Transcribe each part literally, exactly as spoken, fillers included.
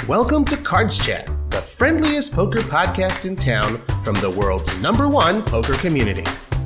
Welcome to Cards Chat, the friendliest poker podcast in town from the world's number one poker community.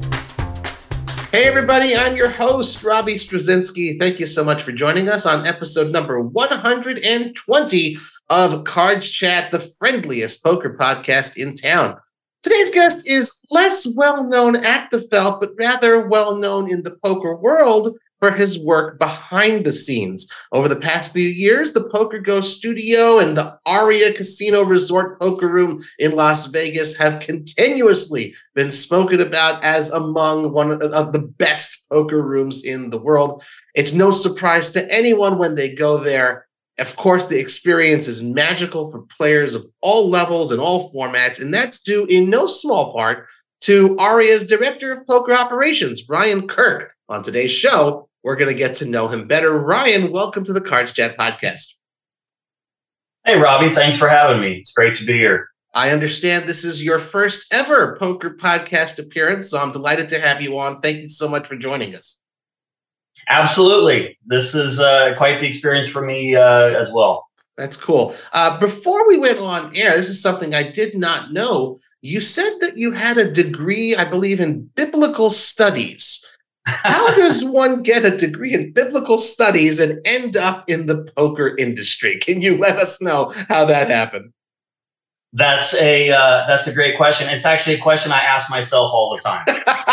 Hey everybody, I'm your host, Robbie Straczynski. Thank you so much for joining us on episode number one hundred twenty of Cards Chat, the friendliest poker podcast in town. Today's guest is less well-known at the felt, but rather well-known in the poker world for his work behind the scenes. Over the past few years, the Poker Go studio and the Aria Casino Resort Poker Room in Las Vegas have continuously been spoken about as among one of the best poker rooms in the world. It's no surprise to anyone when they go there. Of course, the experience is magical for players of all levels and all formats, and that's due in no small part to Aria's Director of Poker Operations, Ryan Kirk. On today's show, we're going to get to know him better. Ryan, welcome to the Cards Chat podcast. Hey, Robbie. Thanks for having me. It's great to be here. I understand this is your first ever poker podcast appearance, so I'm delighted to have you on. Thank you so much for joining us. Absolutely. This is uh, quite the experience for me uh, as well. That's cool. Uh, before we went on air, this is something I did not know. You said that you had a degree, I believe, in biblical studies. How does one get a degree in biblical studies and end up in the poker industry? Can you let us know how that happened? That's a uh, that's a great question. It's actually a question I ask myself all the time.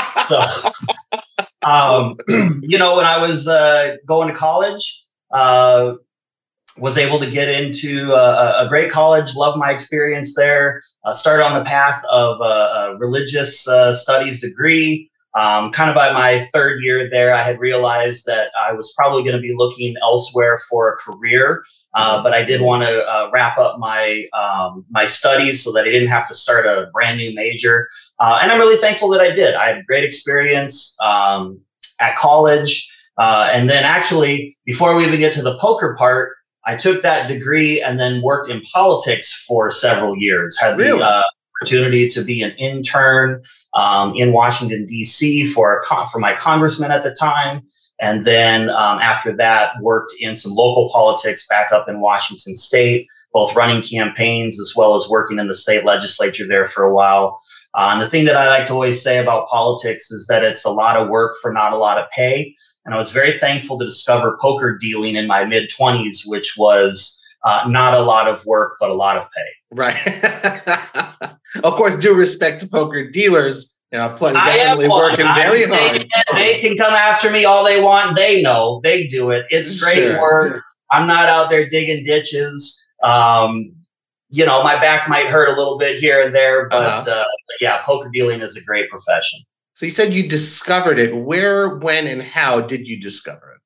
so, um, you know, when I was uh, going to college, uh, was able to get into a, a great college. Loved my experience there. Uh, started on the path of a, a religious uh, studies degree. Um, kind of by my third year there, I had realized that I was probably going to be looking elsewhere for a career, uh, but I did want to uh, wrap up my um, my studies so that I didn't have to start a brand new major. Uh, and I'm really thankful that I did. I had a great experience um, at college. Uh, and then actually, before we even get to the poker part, I took that degree and then worked in politics for several years. Had Really? the uh, opportunity to be an intern um, in Washington, D C for a con- for my congressman at the time. And then um, after that, worked in some local politics back up in Washington State, both running campaigns as well as working in the state legislature there for a while. Uh, and the thing that I like to always say about politics is that it's a lot of work for not a lot of pay. And I was very thankful to discover poker dealing in my mid-twenties, which was uh, not a lot of work, but a lot of pay. Right. Of course, due respect to poker dealers, you know, pl- I definitely am working one. very they, hard. Can, they can come after me all they want. They know. They do it. It's great Sure. work. I'm not out there digging ditches. Um, you know, my back might hurt a little bit here and there, but, Uh-huh. uh, but yeah, poker dealing is a great profession. So you said you discovered it. Where, when, and how did you discover it?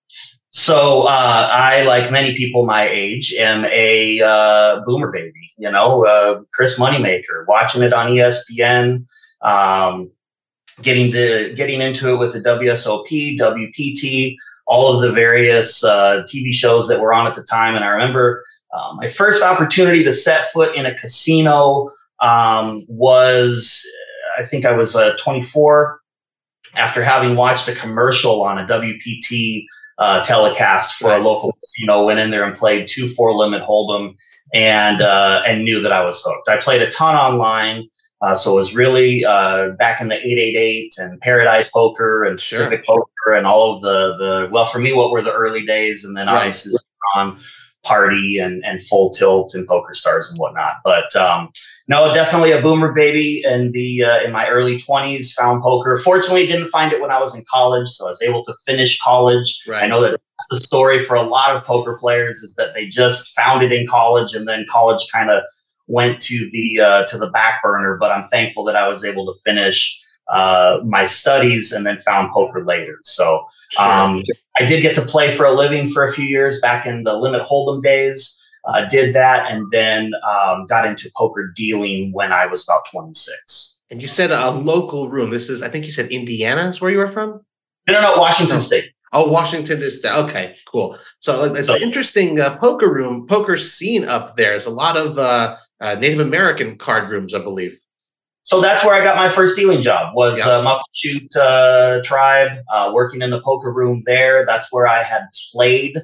So uh, I, like many people my age, am a uh, boomer baby. You know, uh, Chris Moneymaker, watching it on E S P N, um, getting the getting into it with the W S O P, W P T, all of the various uh, T V shows that were on at the time. And I remember uh, my first opportunity to set foot in a casino um, was, I think I was uh, twenty-four, after having watched a commercial on a W P T uh, telecast for Nice. a local casino. Went in there and played two four limit hold'em, and uh, and knew that I was hooked. I played a ton online, uh, so it was really uh, back in the eight eight eight and Paradise Poker and Sure. Pacific Poker and all of the the well, for me, what were the early days, and then Right. obviously on Party and and Full Tilt and Poker Stars and whatnot. But um, no, definitely a boomer baby in the uh, in my early twenties. Found poker. Fortunately, didn't find it when I was in college, so I was able to finish college. Right. I know that that's the story for a lot of poker players, is that they just found it in college, and then college kind of went to the uh, to the back burner. But I'm thankful that I was able to finish uh, my studies and then found poker later. So. Um, I did get to play for a living for a few years back in the limit hold'em days. Uh, did that and then um, got into poker dealing when I was about twenty-six. And you said a local room. This is, I think you said Indiana is where you were from? No, no, no, Washington No. State. Oh, Washington is okay, cool. So uh, it's So- an interesting uh, poker room, poker scene up there. There's a lot of uh, uh, Native American card rooms, I believe. So that's where I got my first dealing job, was Yeah. uh, Muckleshoot uh, tribe, uh, working in the poker room there. That's where I had played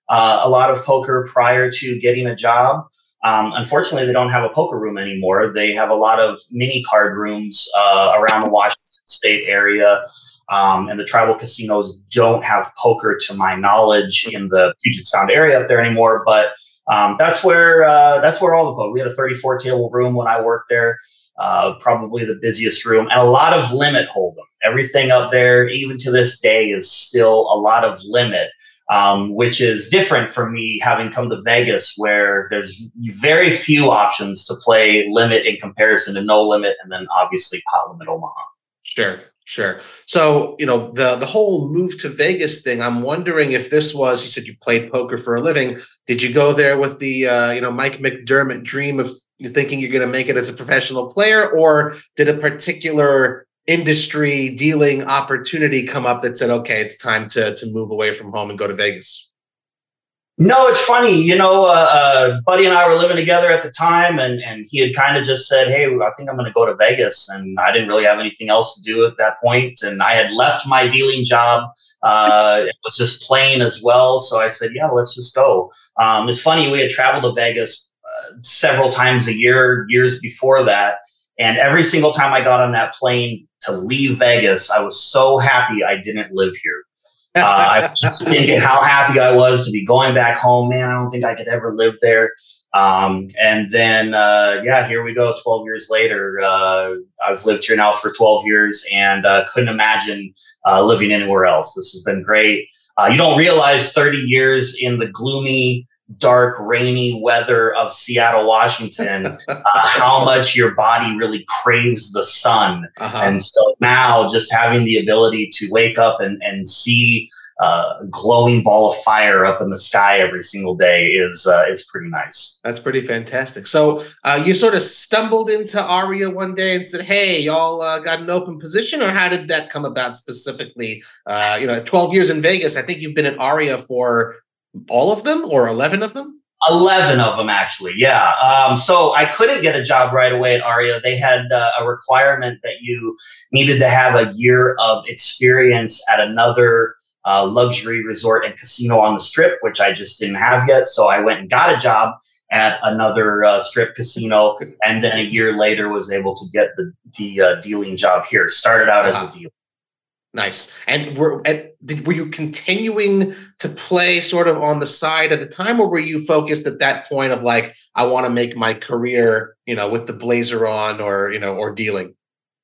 uh, a lot of poker prior to getting a job. Um, unfortunately, they don't have a poker room anymore. They have a lot of mini card rooms uh, around the Washington State area. Um, and the tribal casinos don't have poker, to my knowledge, in the Puget Sound area up there anymore. But um, that's where uh, that's where all the poker. We had a thirty-four table room when I worked there, uh, probably the busiest room, and a lot of limit hold'em. Everything up there, even to this day, is still a lot of limit, um, which is different from me having come to Vegas, where there's very few options to play limit in comparison to no limit, and then obviously Pot Limit Omaha. Sure. Sure. So, you know, the the whole move to Vegas thing, I'm wondering if this was, you said you played poker for a living. Did you go there with the, uh, you know, Mike McDermott dream of you thinking you're going to make it as a professional player, or did a particular industry dealing opportunity come up that said, okay, it's time to, to move away from home and go to Vegas? No, it's funny. You know, uh, uh, Buddy and I were living together at the time, and, and he had kind of just said, hey, I think I'm going to go to Vegas. And I didn't really have anything else to do at that point. And I had left my dealing job. Uh, it was just playing as well. So I said, yeah, let's just go. Um, it's funny. We had traveled to Vegas uh, several times a year, years before that. And every single time I got on that plane to leave Vegas, I was so happy I didn't live here. uh, I was just thinking how happy I was to be going back home. Man, I don't think I could ever live there. Um, and then, uh, yeah, here we go. twelve years later, uh, I've lived here now for twelve years and uh, couldn't imagine uh, living anywhere else. This has been great. Uh, you don't realize thirty years in the gloomy, dark, rainy weather of Seattle, Washington, uh, how much your body really craves the sun. Uh-huh. And so now just having the ability to wake up and, and see uh, a glowing ball of fire up in the sky every single day is uh, is pretty nice. That's pretty fantastic. So uh, you sort of stumbled into Aria one day and said, hey, y'all uh, got an open position, or how did that come about specifically? Uh, you know, twelve years in Vegas, I think you've been at Aria for all of them, or eleven of them? eleven of them, actually. Yeah. Um, so I couldn't get a job right away at Aria. They had uh, a requirement that you needed to have a year of experience at another uh, luxury resort and casino on the Strip, which I just didn't have yet. So I went and got a job at another uh, Strip casino, and then a year later was able to get the, the uh, dealing job here. Started out uh-huh. as a dealer. Nice. And were at, did, were you continuing to play sort of on the side at the time, or were you focused at that point of like, I want to make my career, you know, with the blazer on, or, you know, or dealing?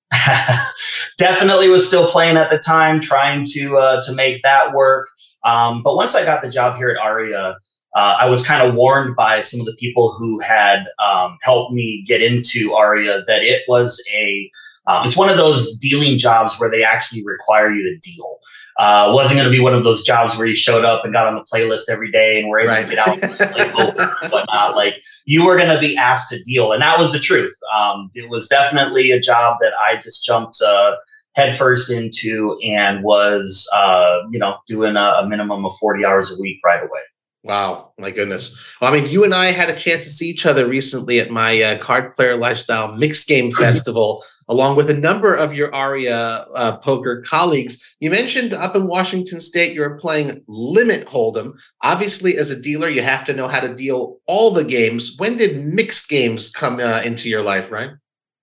Definitely was still playing at the time, trying to uh, to make that work. Um, but once I got the job here at Aria, uh, I was kind of warned by some of the people who had um, helped me get into Aria that it was a Um, it's one of those dealing jobs where they actually require you to deal. Uh, wasn't going to be one of those jobs where you showed up and got on the playlist every day and were able right. to get out and play poker and whatnot. Like, you were going to be asked to deal. And that was the truth. Um, it was definitely a job that I just jumped uh, headfirst into and was, uh, you know, doing a, a minimum of forty hours a week right away. Wow, my goodness. Well, I mean, you and I had a chance to see each other recently at my uh, Card Player Lifestyle Mixed Game Festival, along with a number of your Aria uh, poker colleagues. You mentioned up in Washington State, you were playing Limit Hold'em. Obviously, as a dealer, you have to know how to deal all the games. When did mixed games come uh, into your life, Ryan?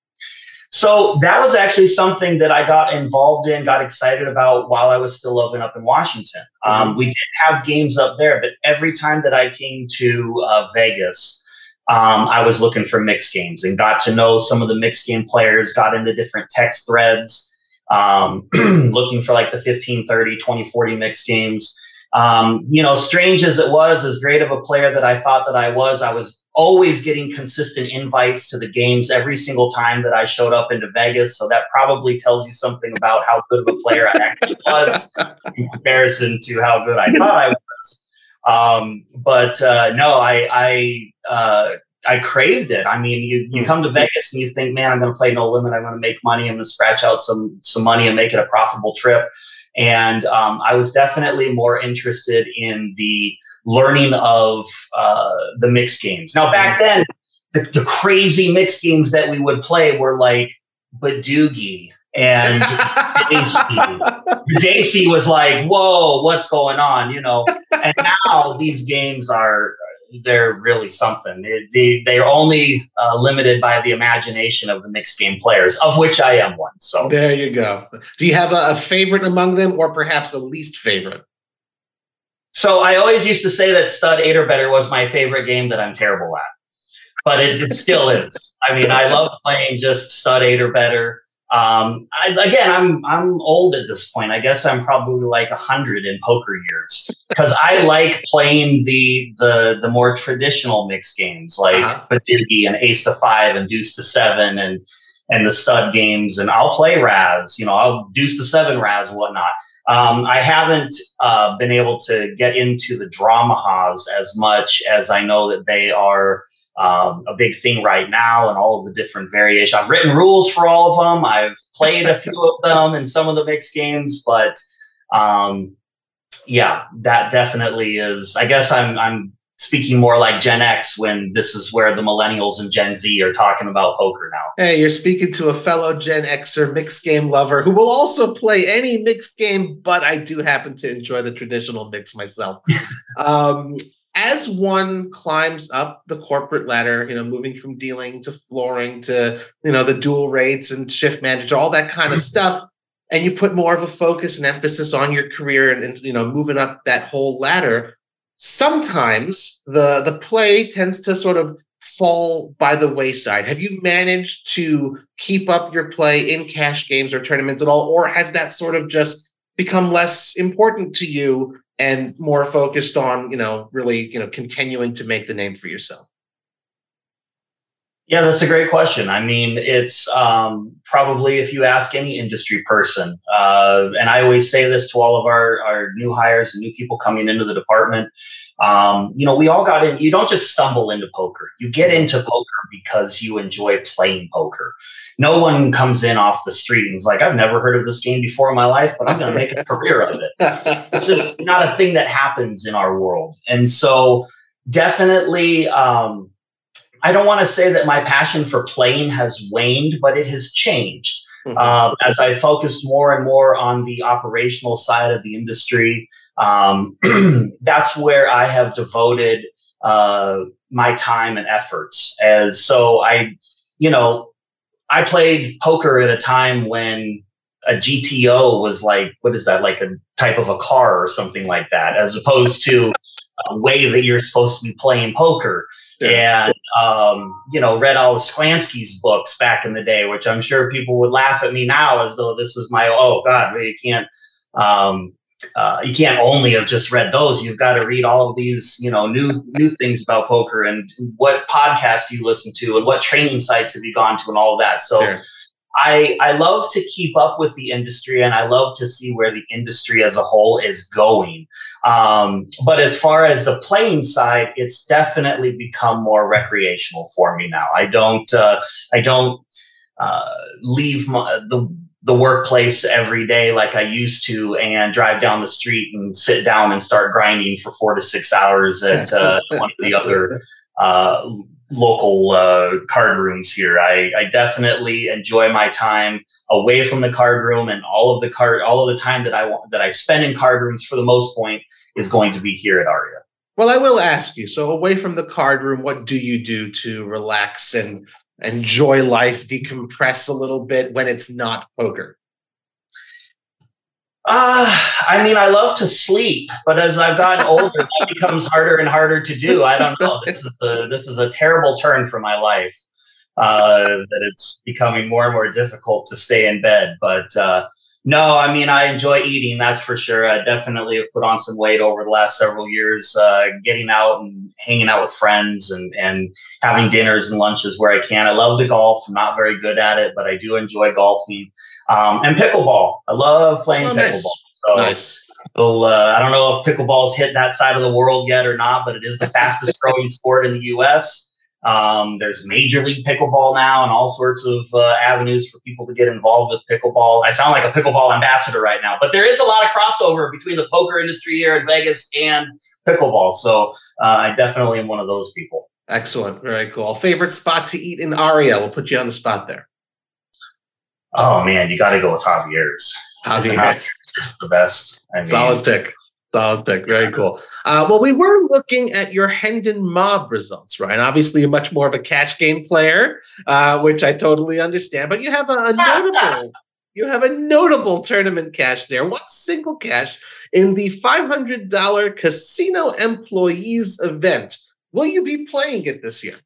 So that was actually something that I got involved in, got excited about while I was still living up in Washington. Um, mm-hmm. We did have games up there, but every time that I came to uh, Vegas, um, I was looking for mixed games and got to know some of the mixed game players, got into different text threads, um, looking for like the fifteen, thirty, twenty, forty mixed games. Um, you know, strange as it was, as great of a player that I thought that I was, I was always getting consistent invites to the games every single time that I showed up into Vegas. So that probably tells you something about how good of a player I actually was in comparison to how good I thought I was. Um, but uh, no, I I, uh, I craved it. I mean, you you come to Vegas and you think, man, I'm going to play no limit. I'm going to make money. I'm going to scratch out some some money and make it a profitable trip. And um, I was definitely more interested in the learning of uh, the mixed games. Now, back then, the, the crazy mixed games that we would play were like Badoogie and Daisy. Daisy was like, whoa, what's going on? You know, And now these games are, they're really something. It, they, they're only uh, limited by the imagination of the mixed game players, of which I am one. So there you go. Do you have a, a favorite among them, or perhaps a least favorite? So I always used to say that Stud Eight or Better was my favorite game that I'm terrible at, but it, it still is. I mean, I love playing just Stud Eight or Better. Um, I, again, I'm I'm old at this point. I guess I'm probably like a hundred in poker years, because I like playing the the the more traditional mixed games like uh-huh. Badigi and Ace to Five and Deuce to Seven and and the stud games. And I'll play Raz. You know, I'll Deuce to Seven Raz and whatnot. Um, I haven't uh, been able to get into the Dramahas as much as I know that they are um, a big thing right now, and all of the different variations. I've written rules for all of them. I've played a few of them in some of the mixed games, but um, yeah, that definitely is. I guess I'm I'm speaking more like Gen X when this is where the millennials and Gen Z are talking about poker now. Hey, you're speaking to a fellow Gen Xer mixed game lover who will also play any mixed game, but I do happen to enjoy the traditional mix myself. um, as one climbs up the corporate ladder, you know, moving from dealing to flooring to, you know, the dual rates and shift manager, all that kind of stuff, and you put more of a focus and emphasis on your career and, and you know, moving up that whole ladder, sometimes the the play tends to sort of fall by the wayside. Have you managed to keep up your play in cash games or tournaments at all, or has that sort of just become less important to you and more focused on, you know, really, you know, continuing to make the name for yourself? Yeah, that's a great question. I mean, it's um, probably, if you ask any industry person, uh, and I always say this to all of our, our new hires and new people coming into the department, um, you know, we all got in. You don't just stumble into poker. You get into poker because you enjoy playing poker. No one comes in off the street and is like, I've never heard of this game before in my life, but I'm going to make a career of it. It's just not a thing that happens in our world. And so definitely, um, I don't want to say that my passion for playing has waned, but it has changed. Mm-hmm. Um, as I focused more and more on the operational side of the industry. Um, that's where I have devoted uh, my time and efforts. As so I, you know, I played poker at a time when a G T O was like, what is that? Like a type of a car or something like that, as opposed to a way that you're supposed to be playing poker. Yeah. And, um, you know, read all of Sklansky's books back in the day, which I'm sure people would laugh at me now as though this was my, oh God, you can't, um, uh, you can't only have just read those. You've got to read all of these, you know, new, new things about poker, and what podcasts you listen to and what training sites have you gone to and all of that. So sure. I, I love to keep up with the industry, and I love to see where the industry as a whole is going. Um, but as far as the playing side, it's definitely become more recreational for me now. I don't, uh, I don't uh, leave my, the the workplace every day like I used to, and drive down the street and sit down and start grinding for four to six hours at uh, one of the other uh, local uh, card rooms here. I, I definitely enjoy my time away from the card room, and all of the card, all of the time that I want, that I spend in card rooms for the most point is going to be here at Aria. Well, I will ask you, so away from the card room, what do you do to relax and enjoy life, decompress a little bit when it's not poker? Uh, I mean, I love to sleep, but as I've gotten older, that becomes harder and harder to do. I don't know. This is a, this is a terrible turn for my life, uh, that it's becoming more and more difficult to stay in bed. But uh, no, I mean, I enjoy eating, that's for sure. I definitely have put on some weight over the last several years, uh, getting out and hanging out with friends and, and having dinners and lunches where I can. I love to golf. I'm not very good at it, but I do enjoy golfing. Um, and pickleball. I love playing oh, pickleball. Nice. So, nice. so uh, I don't know if pickleball's hit that side of the world yet or not, but it is the fastest growing sport in the U S. Um, there's Major League Pickleball now, and all sorts of uh, avenues for people to get involved with pickleball. I sound like a pickleball ambassador right now, but there is a lot of crossover between the poker industry here in Vegas and pickleball. So uh, I definitely am one of those people. Excellent. Very cool. Favorite spot to eat in Aria? We'll put you on the spot there. Oh man, you got to go with Javier's. Javier's is the best. I mean, solid pick. Solid pick. Very cool. Uh, well, we were looking at your Hendon Mob results, right? Obviously, you're much more of a cash game player, uh, which I totally understand. But you have a, a notable, you have a notable tournament cash there. One single cash in the five hundred dollars Casino Employees event. Will you be playing it this year?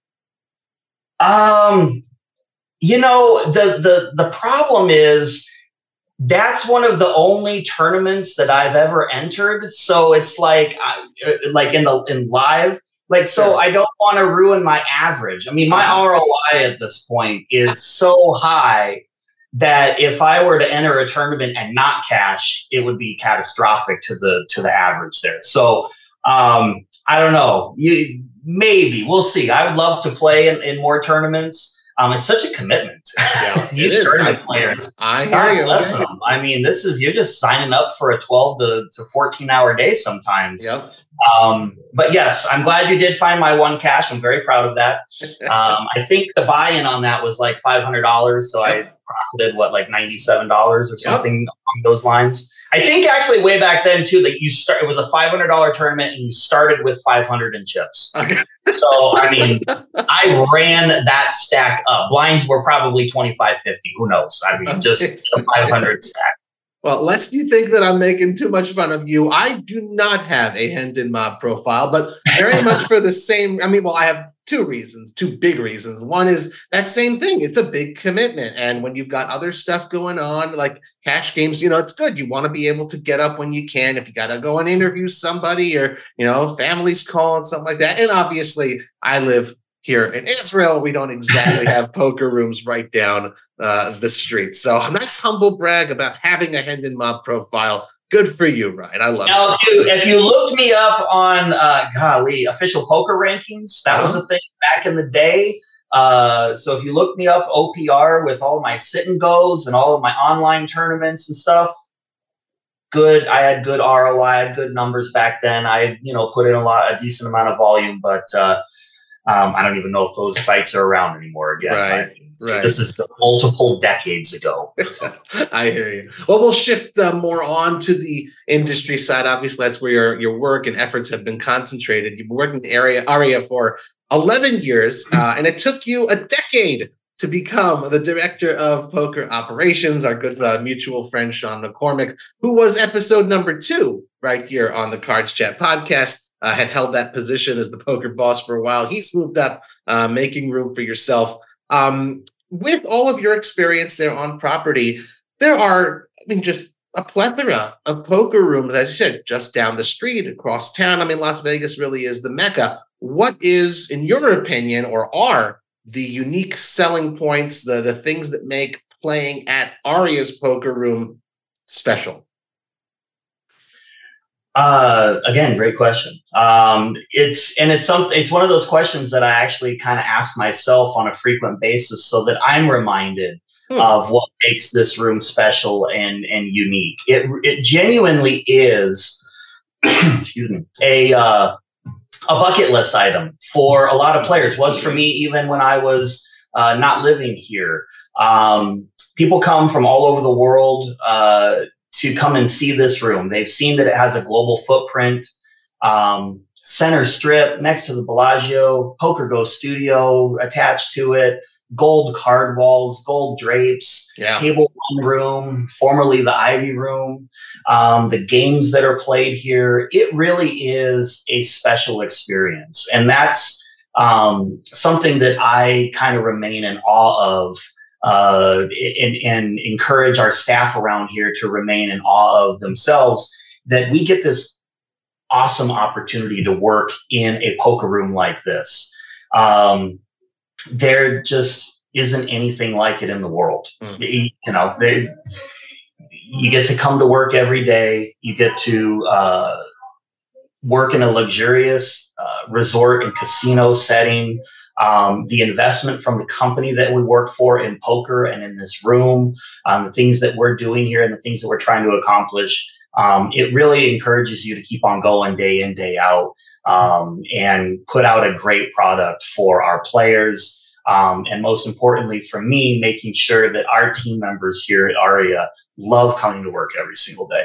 Um, you know, the the the problem is, that's one of the only tournaments that I've ever entered. So it's like, uh, like in the in live, like so. I don't want to ruin my average. I mean, my R O I at this point is so high that if I were to enter a tournament and not cash, it would be catastrophic to the to the average there. So um, I don't know. You maybe we'll see. I would love to play in, in more tournaments. Um, it's such a commitment. Yeah, These tournament I, players, I hear God you. bless them. I mean, this is you're just signing up for a twelve to fourteen hour day sometimes. Yep. Um, but yes, I'm glad you did find my one cash. I'm very proud of that. Um, I think the buy-in on that was like five hundred dollars, so yep. I profited what like ninety-seven dollars or something yep. along those lines. I think actually way back then too, that you start. It was a five hundred dollars tournament, and you started with five hundred in chips. Okay. So I mean, I ran that stack up. Blinds were probably twenty-five, fifty. Who knows? I mean, just a five hundred stack. Well, lest you think that I'm making too much fun of you, I do not have a Hendon Mob profile, but very much for the same. I mean, well, I have two reasons, two big reasons. One is that same thing. It's a big commitment. And when you've got other stuff going on, like cash games, you know, it's good. You want to be able to get up when you can. If you got to go and interview somebody or, you know, family's calling, something like that. And obviously, I live here in Israel. We don't exactly have poker rooms right down uh, the street. So a nice humble brag about having a Hendon Mob profile. Good for you, Ryan. I love now, it. If you, if you looked me up on, uh, golly, official poker rankings, that uh-huh. was the thing back in the day. Uh, so if you look me up, O P R, with all my sit and goes and all of my online tournaments and stuff, good. I had good R O I, I had good numbers back then. I, you know, put in a lot, a decent amount of volume, but uh, Um, I don't even know if those sites are around anymore again. Right, right. This is multiple decades ago. I hear you. Well, we'll shift uh, more on to the industry side. Obviously, that's where your, your work and efforts have been concentrated. You've been working in the area ARIA for eleven years, uh, and it took you a decade to become the director of poker operations. Our good uh, mutual friend, Sean McCormick, who was episode number two right here on the Cards Chat podcast, Uh, had held that position as the poker boss for a while. He's moved up, uh, making room for yourself. Um, with all of your experience there on property, there are, I mean, just a plethora of poker rooms, as you said, just down the street, across town. I mean, Las Vegas really is the mecca. What is, in your opinion, or are the unique selling points, the, the things that make playing at Aria's poker room special? Uh, again, great question. Um, it's, and it's something, it's one of those questions that I actually kind of ask myself on a frequent basis so that I'm reminded hmm. of what makes this room special and, and unique. It, it genuinely is, excuse me, a, uh, a bucket list item for a lot of players. Was for me, even when I was, uh, not living here. Um, people come from all over the world, uh, to come and see this room. They've seen that it has a global footprint, um, center strip next to the Bellagio, Poker Go studio attached to it, gold card walls, gold drapes, yeah. table one room, formerly the Ivy room, um, the games that are played here. It really is a special experience. And that's um, something that I kind of remain in awe of. Uh, and, and encourage our staff around here to remain in awe of themselves, that we get this awesome opportunity to work in a poker room like this. Um, there just isn't anything like it in the world. Mm. You, you know, they, you get to come to work every day. You get to uh, work in a luxurious uh, resort and casino setting. Um, the investment from the company that we work for in poker and in this room, um, the things that we're doing here and the things that we're trying to accomplish, um, it really encourages you to keep on going day in, day out, um, and put out a great product for our players. Um, and most importantly for me, making sure that our team members here at ARIA love coming to work every single day.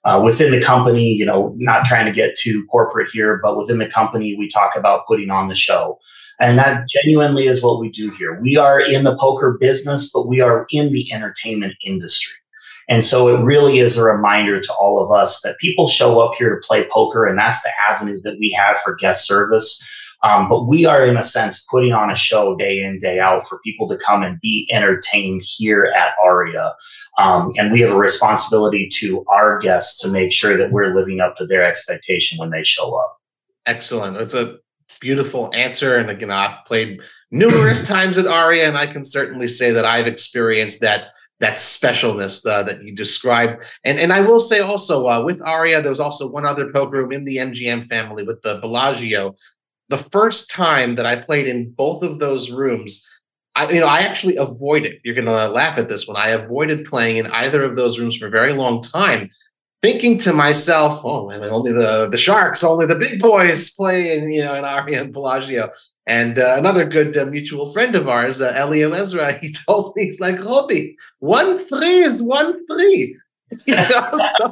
uh, within the company, you know, not trying to get too corporate here, but within the company, we talk about putting on the show. And that genuinely is what we do here. We are in the poker business, but we are in the entertainment industry. And so it really is a reminder to all of us that people show up here to play poker, and that's the avenue that we have for guest service. Um, but we are, in a sense, putting on a show day in, day out for people to come and be entertained here at Aria. Um, and we have a responsibility to our guests to make sure that we're living up to their expectation when they show up. Excellent. It's a beautiful answer. And again, I've played numerous times at Aria, and I can certainly say that I've experienced that that specialness uh, that you described. And and I will say also uh, with Aria, there was also one other poker room in the M G M family with the Bellagio. The first time that I played in both of those rooms, I, you know, I actually avoided, you're going to laugh at this one, I avoided playing in either of those rooms for a very long time, thinking to myself, oh, I mean, only the, the Sharks, only the big boys play in, you know, in Aria and Bellagio. And uh, another good uh, mutual friend of ours, uh, Eliel Ezra, he told me, he's like, Robbie, one three is one three. You know, so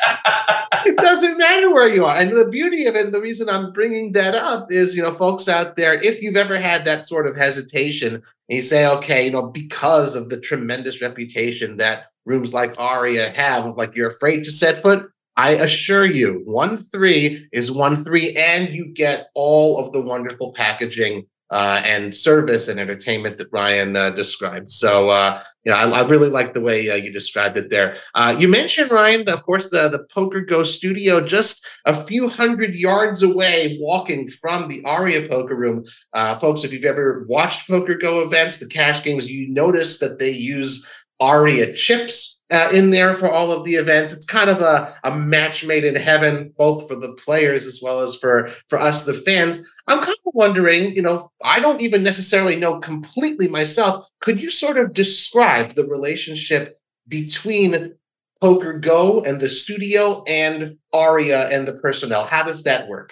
it doesn't matter where you are. And the beauty of it, and the reason I'm bringing that up is, you know, folks out there, if you've ever had that sort of hesitation, and you say, okay, you know, because of the tremendous reputation that rooms like Aria have, like you're afraid to set foot, I assure you, one three is one three, and you get all of the wonderful packaging uh, and service and entertainment that Ryan uh, described. So, uh, you know, I, I really like the way uh, you described it there. Uh, you mentioned, Ryan, of course, the, the Poker Go studio just a few hundred yards away, walking from the Aria Poker Room. Uh, folks, if you've ever watched Poker Go events, the cash games, you notice that they use Aria chips Uh, in there for all of the events. It's kind of a, a match made in heaven, both for the players as well as for, for us, the fans. I'm kind of wondering, you know, I don't even necessarily know completely myself. Could you sort of describe the relationship between Poker Go and the studio and Aria and the personnel? How does that work?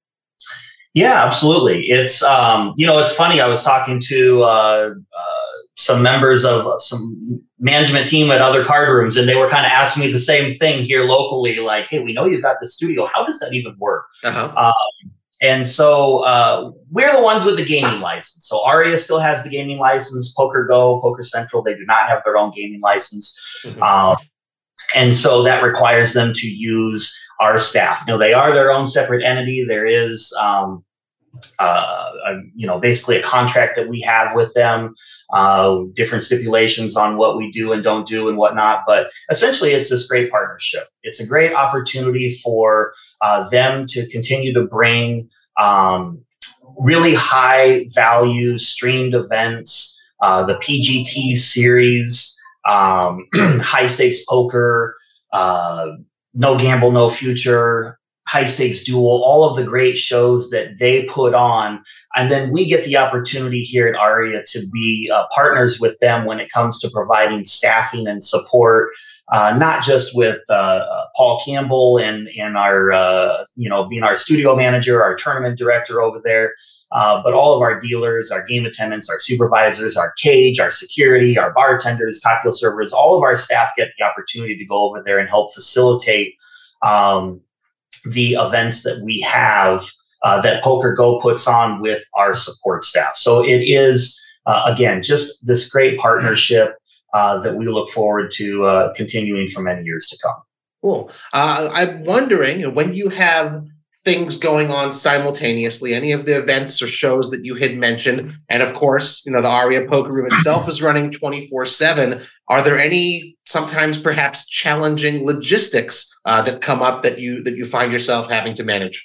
Yeah, absolutely. It's, um, you know, it's funny. I was talking to uh, uh, some members of some management team at other card rooms, and they were kind of asking me the same thing here locally, like, hey, we know you've got the studio. How does that even work? Uh-huh. Um, and so uh, we're the ones with the gaming license. So Aria still has the gaming license. Poker Go, Poker Central, they do not have their own gaming license. Mm-hmm. Um, and so that requires them to use our staff. You know, they are their own separate entity. There is, um, uh, a, you know, basically a contract that we have with them, uh, different stipulations on what we do and don't do and whatnot. But essentially, it's this great partnership. It's a great opportunity for uh, them to continue to bring um, really high value streamed events, uh, the P G T series, um, high stakes poker, uh, no gamble, no future, high stakes duel, all of the great shows that they put on. And then we get the opportunity here at Aria to be uh, partners with them when it comes to providing staffing and support, uh, not just with uh, Paul Campbell and, and our, uh, you know, being our studio manager, our tournament director over there, uh, but all of our dealers, our game attendants, our supervisors, our cage, our security, our bartenders, cocktail servers, all of our staff get the opportunity to go over there and help facilitate um, the events that we have uh, that Poker Go puts on with our support staff. So it is, uh, again, just this great partnership uh, that we look forward to uh, continuing for many years to come. Cool. Uh, I'm wondering, when you have things going on simultaneously, any of the events or shows that you had mentioned, and of course, you know, the Aria Poker Room itself is running twenty-four seven. Are there any sometimes perhaps challenging logistics uh, that come up that you that you find yourself having to manage?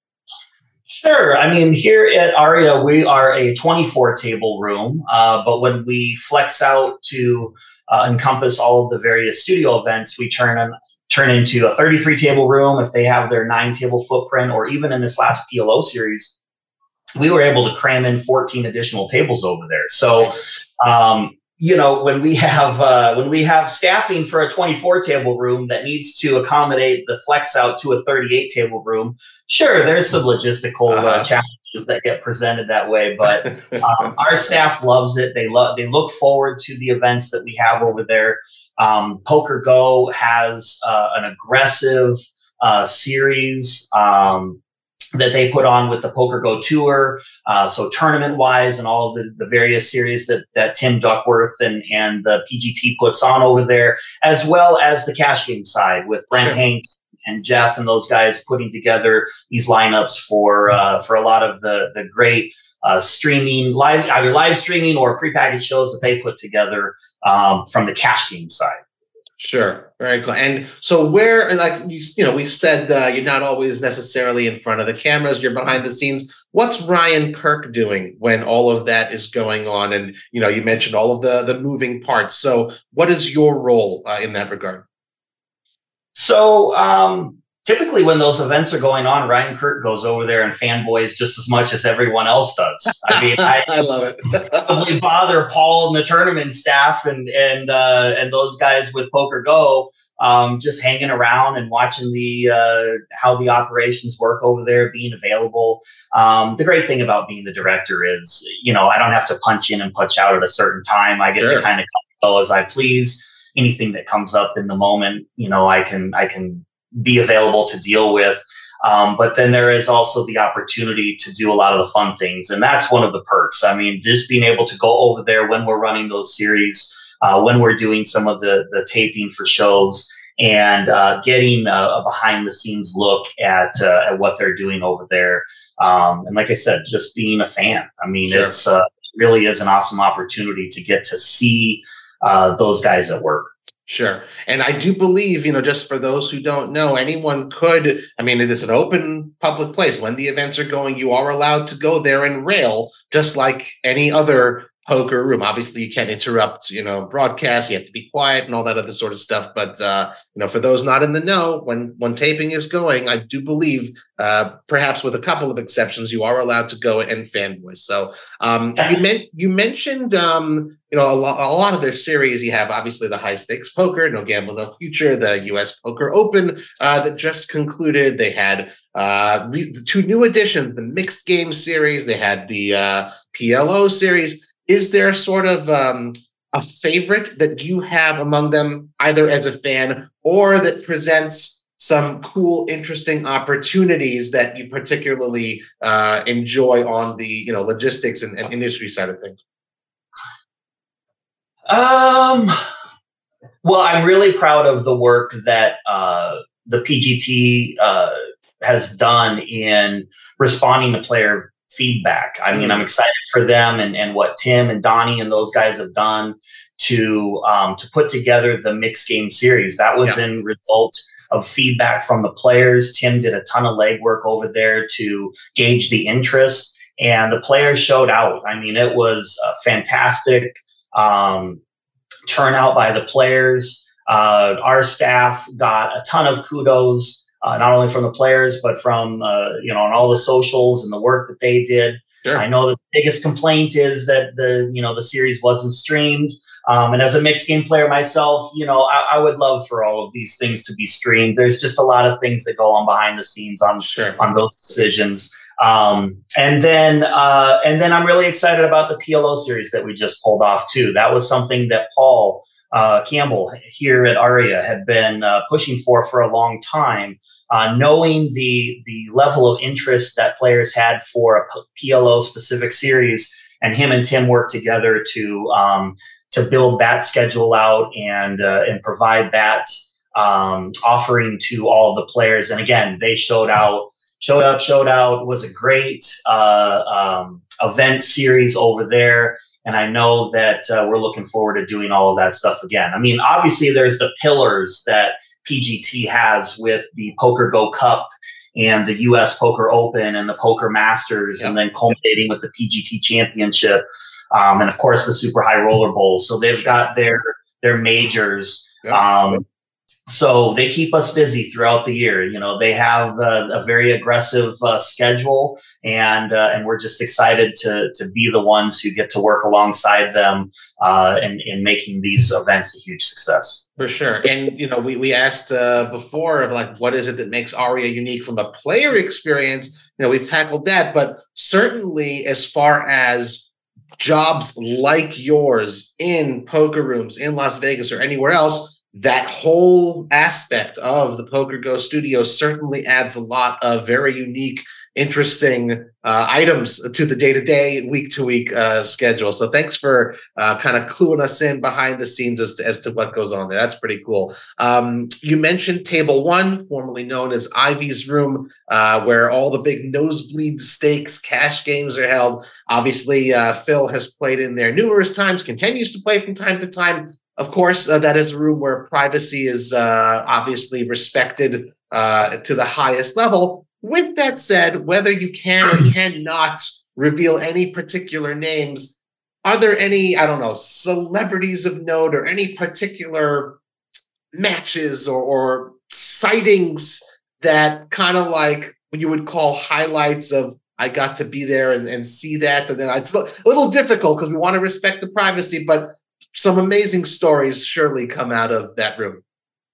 Sure. I mean, here at Aria, we are a twenty-four table room, uh, but when we flex out to uh, encompass all of the various studio events, we turn on turn into a thirty-three table room if they have their nine table footprint, or even in this last P L O series, we were able to cram in fourteen additional tables over there. So, um, you know, when we have uh, when we have staffing for a twenty-four table room that needs to accommodate the flex out to a thirty-eight table room, sure, there's some logistical uh-huh. uh, challenges that get presented that way, but um, our staff loves it. They love they look forward to the events that we have over there. Um, Poker Go has uh, an aggressive uh, series um, that they put on with the Poker Go Tour. Uh, so tournament wise and all of the, the various series that, that Tim Duckworth and, and the P G T puts on over there, as well as the cash game side with Brent Sure. Hanks and Jeff and those guys putting together these lineups for uh, for a lot of the the great uh, streaming live either live streaming or prepackaged shows that they put together um, from the cash game side. Sure, very cool. And so, where, like you, you know, we said uh, you're not always necessarily in front of the cameras; you're behind the scenes. What's Ryan Kirk doing when all of that is going on? And you know, you mentioned all of the the moving parts. So, what is your role uh, in that regard? So um, typically when those events are going on, Ryan Kirk goes over there and fanboys just as much as everyone else does. I mean, I, I love it. probably bother Paul and the tournament staff and and uh, and those guys with Poker Go um, just hanging around and watching the uh, how the operations work over there, being available. Um, the great thing about being the director is, you know, I don't have to punch in and punch out at a certain time. I get Sure. to kind of go as I please. Anything that comes up in the moment, you know, I can I can be available to deal with. Um, but then there is also the opportunity to do a lot of the fun things, and that's one of the perks. I mean, just being able to go over there when we're running those series, uh, when we're doing some of the the taping for shows, and uh, getting a, a behind the scenes look at uh, at what they're doing over there. Um, and like I said, just being a fan. I mean, Sure. it's uh, it really is an awesome opportunity to get to see Uh, those guys at work. Sure. And I do believe, you know, just for those who don't know, anyone could, I mean, it is an open public place. When the events are going, you are allowed to go there and rail, just like any other poker room. Obviously, you can't interrupt, you know, broadcasts. You have to be quiet and all that other sort of stuff. But, uh, you know, for those not in the know, when when taping is going, I do believe, uh, perhaps with a couple of exceptions, you are allowed to go and fanboy. So um, you, men- you mentioned, um, you know, a, lo- a lot of their series. You have obviously the high stakes poker, No Gamble, No Future, the U S Poker Open uh, that just concluded. They had uh, re- the two new additions, the mixed game series. They had the uh, P L O series. Is there sort of um, a favorite that you have among them, either as a fan or that presents some cool, interesting opportunities that you particularly uh, enjoy on the, you know, logistics and, and industry side of things? Um, well, I'm really proud of the work that uh, the P G T uh, has done in responding to player feedback. I mean, mm. I'm excited for them and, and what Tim and Donnie and those guys have done to um, to put together the mixed game series. That was yeah. in result of feedback from the players. Tim did a ton of legwork over there to gauge the interest, and the players showed out. I mean, it was a fantastic um, turnout by the players. Uh, our staff got a ton of kudos. Uh, not only from the players, but from, uh, you know, on all the socials and the work that they did. Sure. I know the biggest complaint is that the, you know, the series wasn't streamed. Um, and as a mixed game player myself, you know, I, I would love for all of these things to be streamed. There's just a lot of things that go on behind the scenes on, sure. on those decisions. Um, and then, uh, and then I'm really excited about the P L O series that we just pulled off too. That was something that Paul Uh, Campbell here at Aria had been uh, pushing for for a long time, uh, knowing the the level of interest that players had for a P L O specific series, and him and Tim worked together to um, to build that schedule out and uh, and provide that um, offering to all of the players. And again, they showed out, showed up, showed out. It was a great uh, um, event series over there. And I know that uh, we're looking forward to doing all of that stuff again. I mean, obviously, there's the pillars that P G T has with the Poker Go Cup and the U S Poker Open and the Poker Masters, yep. and then culminating with the P G T Championship, um, and of course the Super High Roller Bowl. So they've got their their majors. Yep. Um, So they keep us busy throughout the year. You know, they have a, a very aggressive uh, schedule, and uh, and we're just excited to to be the ones who get to work alongside them uh, in in making these events a huge success. For sure. And you know, we we asked uh, before of like, what is it that makes Aria unique from a player experience? You know, we've tackled that, but certainly as far as jobs like yours in poker rooms in Las Vegas or anywhere else, that whole aspect of the PokerGo studio certainly adds a lot of very unique, interesting uh, items to the day-to-day, week-to-week uh, schedule. So thanks for uh, kind of cluing us in behind the scenes as to, as to what goes on there. That's pretty cool. Um, you mentioned Table One, formerly known as Ivy's Room, uh, where all the big nosebleed stakes cash games are held. Obviously, uh, Phil has played in there numerous times, continues to play from time to time. Of course, uh, that is a room where privacy is uh, obviously respected uh, to the highest level. With that said, whether you can or cannot reveal any particular names, are there any, I don't know, celebrities of note or any particular matches or, or sightings that kind of like you would call highlights of, I got to be there and, and see that? And then it's a little difficult because we want to respect the privacy, but some amazing stories surely come out of that room.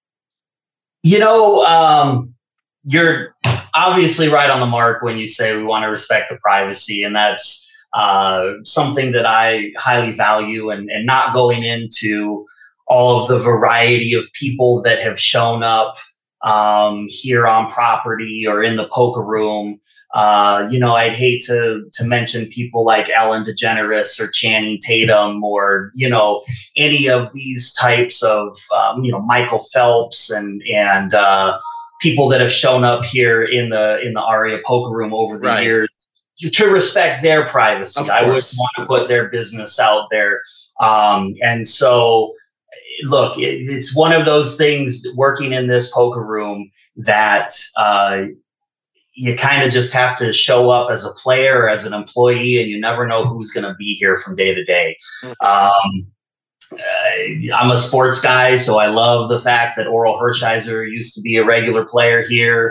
You know, um, you're obviously right on the mark when you say we want to respect the privacy, and that's uh, something that I highly value, and, and not going into all of the variety of people that have shown up um, here on property or in the poker room. Uh, you know, I'd hate to to mention people like Ellen DeGeneres or Channing Tatum, or, you know, any of these types of, um, you know, Michael Phelps and and uh, people that have shown up here in the in the Aria poker room over the Right. years, to respect their privacy. I wouldn't want to put their business out there. Um, and so, look, it, it's one of those things working in this poker room that uh, you kind of just have to show up as a player or as an employee, and you never know who's going to be here from day to day. Mm-hmm. Um, uh, I'm a sports guy, so I love the fact that Oral Hershiser used to be a regular player here.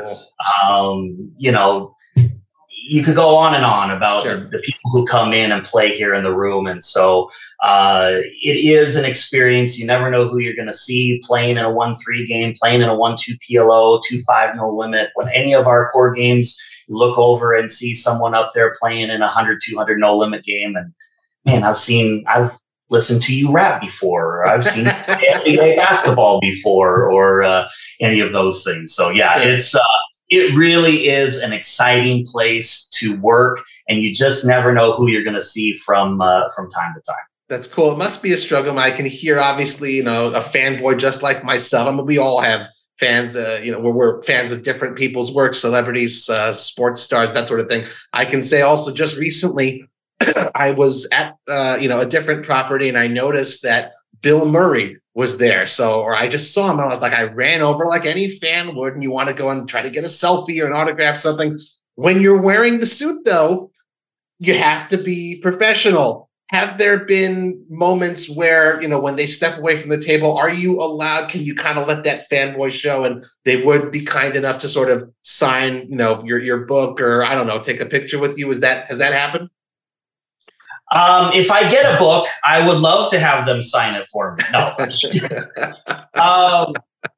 Um, you know, you could go on and on about sure. the, the people who come in and play here in the room. And so uh, it is an experience. You never know who you're going to see playing in a one three game, playing in a one two P L O, two five no limit. When any of our core games, you look over and see someone up there playing in a one hundred, two hundred no limit game. And man, I've seen, I've listened to you rap before, or I've seen N B A basketball before, or uh, any of those things. So yeah, yeah. it's, uh, it really is an exciting place to work, and you just never know who you're going to see from uh, from time to time. That's cool. It must be a struggle. I can hear, obviously, you know, a fanboy just like myself. I mean, we all have fans, uh, you know, we're, we're fans of different people's work, celebrities, uh, sports stars, that sort of thing. I can say also just recently, I was at, uh, you know, a different property, and I noticed that Bill Murray was there. So, or I just saw him and I was like, I ran over like any fan would, and you want to go and try to get a selfie or an autograph, something. When you're wearing the suit, though, you have to be professional. Have there been moments where, you know, when they step away from the table, are you allowed, can you kind of let that fanboy show and they would be kind enough to sort of sign, you know, your, your book, or I don't know, take a picture with you? Is that, has that happened? Um, if I get a book, I would love to have them sign it for me. No. um,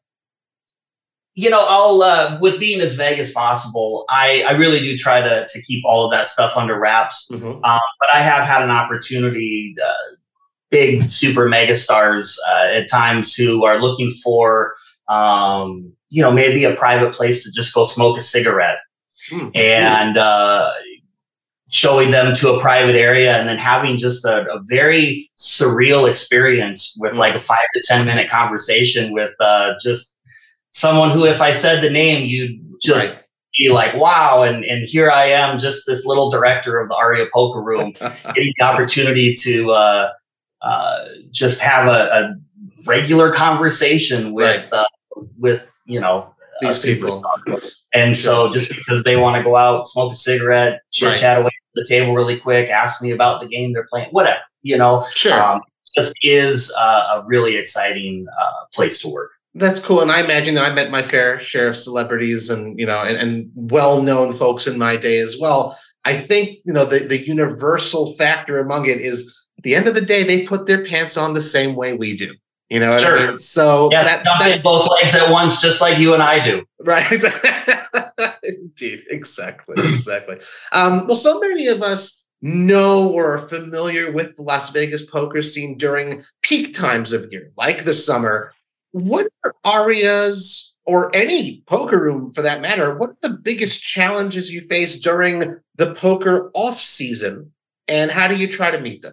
you know, I'll, uh, with being as vague as possible, I, I really do try to, to keep all of that stuff under wraps. Mm-hmm. Um, but I have had an opportunity, uh, big super mega stars uh, at times who are looking for, um, you know, maybe a private place to just go smoke a cigarette. Mm-hmm. And, uh, showing them to a private area and then having just a, a very surreal experience with like a five to ten minute conversation with uh, just someone who, if I said the name, you'd just right. be like, wow. And, and here I am, just this little director of the Aria Poker Room, getting the opportunity to uh, uh, just have a, a regular conversation with, right. uh, with, you know, these people. And so just because they want to go out, smoke a cigarette, chit chat right. away from the table really quick, ask me about the game they're playing, whatever, you know, sure. um, just is uh, a really exciting uh, place to work. That's cool. And I imagine I met my fair share of celebrities and, you know, and, and well-known folks in my day as well. I think, you know, the, the universal factor among it is at the end of the day, they put their pants on the same way we do. You know what sure. I mean? So yeah, that, jump in both legs at once, just like you and I do. Right. Indeed. Exactly. Exactly. Um, well, so many of us know or are familiar with the Las Vegas poker scene during peak times of year, like the summer, what are Aria's or any poker room for that matter, what are the biggest challenges you face during the poker off season, and how do you try to meet them?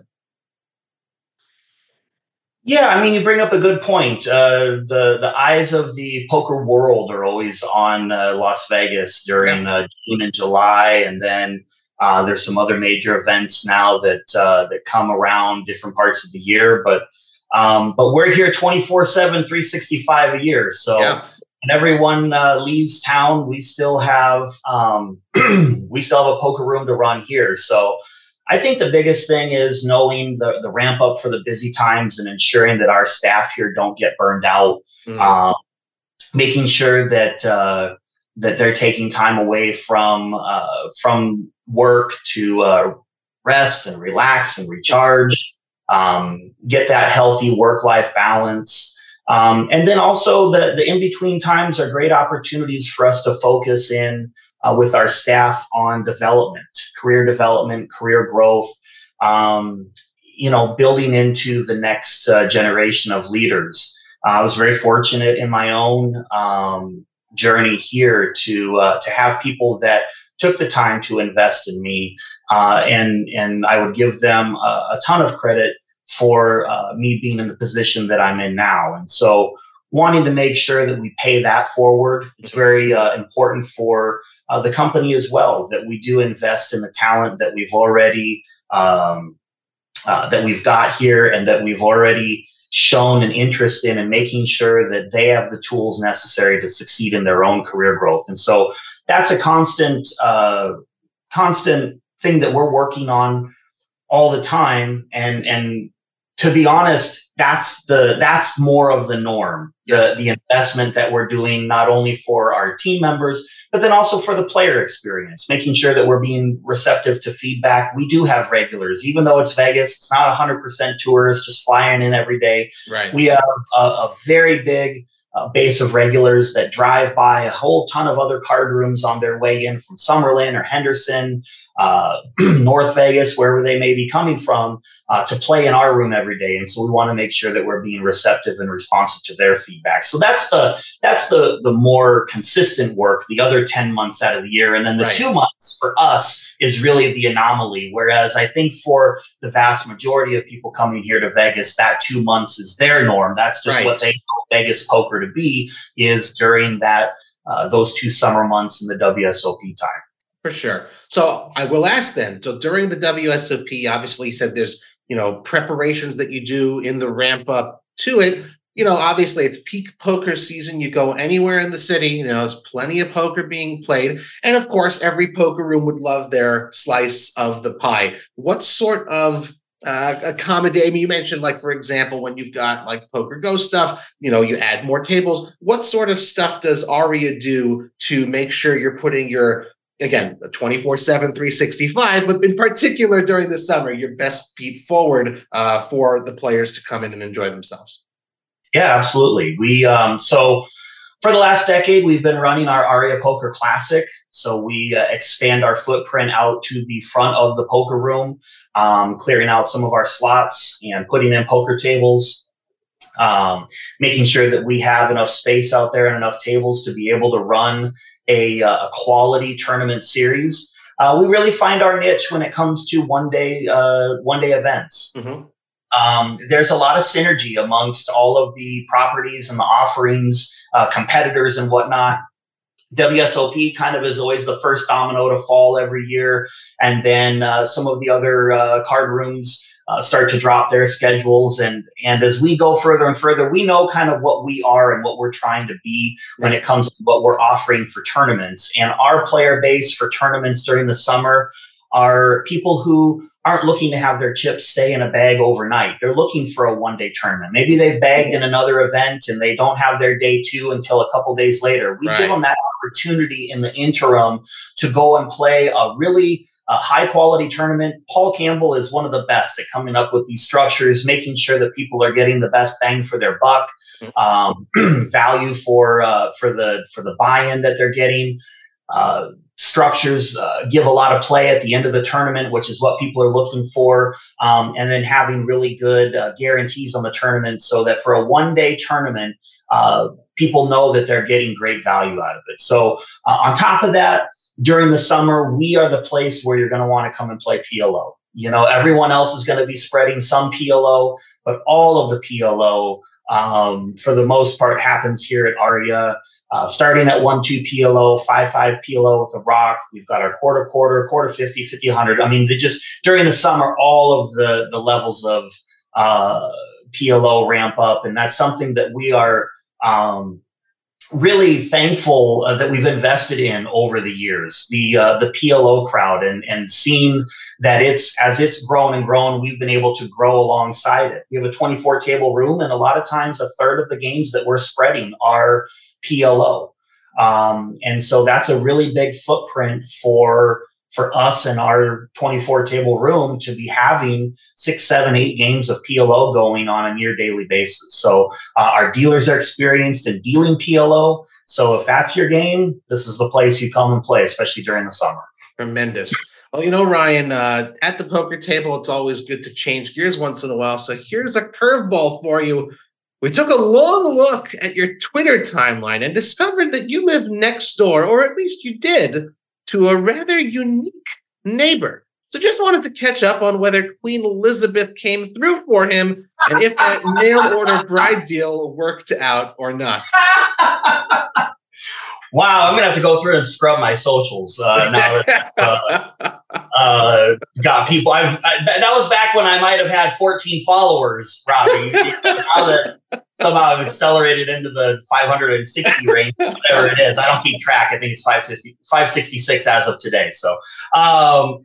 Yeah, I mean, you bring up a good point. Uh, the the eyes of the poker world are always on uh, Las Vegas during yeah. uh, June and July, and then uh, there's some other major events now that uh, that come around different parts of the year. But um, but we're here twenty-four seven, three sixty-five a year. So yeah. when everyone uh, leaves town, we still have um, we still have a poker room to run here. So I think the biggest thing is knowing the, the ramp up for the busy times and ensuring that our staff here don't get burned out. Mm. Um, making sure that uh, that they're taking time away from uh, from work to uh, rest and relax and recharge. Um, get that healthy work-life balance. Um, and then also the, the in-between times are great opportunities for us to focus in uh, with our staff on development, career development, career growth, um, you know, building into the next uh, generation of leaders. Uh, I was very fortunate in my own um, journey here to uh, to have people that took the time to invest in me, uh, and and I would give them a, a ton of credit for uh, me being in the position that I'm in now. And so wanting to make sure that we pay that forward, it's very uh, important for uh, the company as well, that we do invest in the talent that we've already, um, uh, that we've got here and that we've already shown an interest in, and making sure that they have the tools necessary to succeed in their own career growth. And so that's a constant, uh, constant thing that we're working on all the time. And, and, to be honest, that's the that's more of the norm, the, the investment that we're doing, not only for our team members, but then also for the player experience, making sure that we're being receptive to feedback. We do have regulars, even though it's Vegas, it's not one hundred percent tourists just flying in every day. Right. We have a, a very big uh, base of regulars that drive by a whole ton of other card rooms on their way in from Summerlin or Henderson, uh, North Vegas, wherever they may be coming from, uh, to play in our room every day. And so we want to make sure that we're being receptive and responsive to their feedback. So that's the that's the the more consistent work, the other ten months out of the year. And then the right. two months for us is really the anomaly. Whereas I think for the vast majority of people coming here to Vegas, that two months is their norm. That's just right. what they know Vegas poker to be, is during that uh, those two summer months in the W S O P time. For sure. So I will ask then, so during the W S O P, obviously you said there's, you know, preparations that you do in the ramp up to it. You know, obviously it's peak poker season. You go anywhere in the city, you know, there's plenty of poker being played. And of course, every poker room would love their slice of the pie. What sort of uh, accommodate? I mean, you mentioned, like, for example, when you've got like Poker Go stuff, you know, you add more tables. What sort of stuff does Aria do to make sure you're putting your, again, twenty-four seven, three sixty-five, but in particular during the summer, your best feet forward uh, for the players to come in and enjoy themselves? Yeah, absolutely. We um, so for the last decade, we've been running our Aria Poker Classic. So we uh, expand our footprint out to the front of the poker room, um, clearing out some of our slots and putting in poker tables, um, making sure that we have enough space out there and enough tables to be able to run a, a quality tournament series. Uh, we really find our niche when it comes to one day, uh, one day events. Mm-hmm. Um, there's a lot of synergy amongst all of the properties and the offerings, uh, competitors and whatnot. W S O P kind of is always the first domino to fall every year. And then uh, some of the other uh, card rooms Uh, start to drop their schedules. And, and as we go further and further, we know kind of what we are and what we're trying to be when it comes to what we're offering for tournaments. And our player base for tournaments during the summer are people who aren't looking to have their chips stay in a bag overnight. They're looking for a one-day tournament. Maybe they've bagged in another event and they don't have their day two until a couple days later. We right. give them that opportunity in the interim to go and play a really a high quality tournament. Paul Campbell is one of the best at coming up with these structures, making sure that people are getting the best bang for their buck, um, value for uh, for the for the buy-in that they're getting. Uh, structures uh, give a lot of play at the end of the tournament, which is what people are looking for. Um, and then having really good uh, guarantees on the tournament so that for a one day tournament, uh, people know that they're getting great value out of it. So uh, on top of that, during the summer, we are the place where you're going to want to come and play P L O. You know, everyone else is going to be spreading some P L O, but all of the P L O, um, for the most part, happens here at Aria. Uh, starting at one two P L O, five five P L O with a rock. We've got our quarter quarter, quarter fifty, fifty, one hundred. I mean, they just during the summer, all of the the levels of uh, P L O ramp up, and that's something that we are um, really thankful uh, that we've invested in over the years. The uh, the P L O crowd, and and seeing that it's as it's grown and grown, we've been able to grow alongside it. We have a twenty-four table room, and a lot of times, a third of the games that we're spreading are P L O. Um, and so that's a really big footprint for for us and our twenty-four table room to be having six, seven, eight games of P L O going on a near daily basis. So uh, our dealers are experienced in dealing P L O. So if that's your game, this is the place you come and play, especially during the summer. Tremendous. Well, you know, Ryan, uh, at the poker table, it's always good to change gears once in a while. So here's a curveball for you. We took a long look at your Twitter timeline and discovered that you live next door, or at least you did, to a rather unique neighbor. So just wanted to catch up on whether Queen Elizabeth came through for him and if that mail order bride deal worked out or not. Wow, I'm going to have to go through and scrub my socials uh, now that uh, uh, got people. I've I, that was back when I might have had fourteen followers, Robbie. Now that somehow I've accelerated into the five hundred sixty range, whatever it is. I don't keep track. I think it's five sixty, five sixty-six as of today. So, um,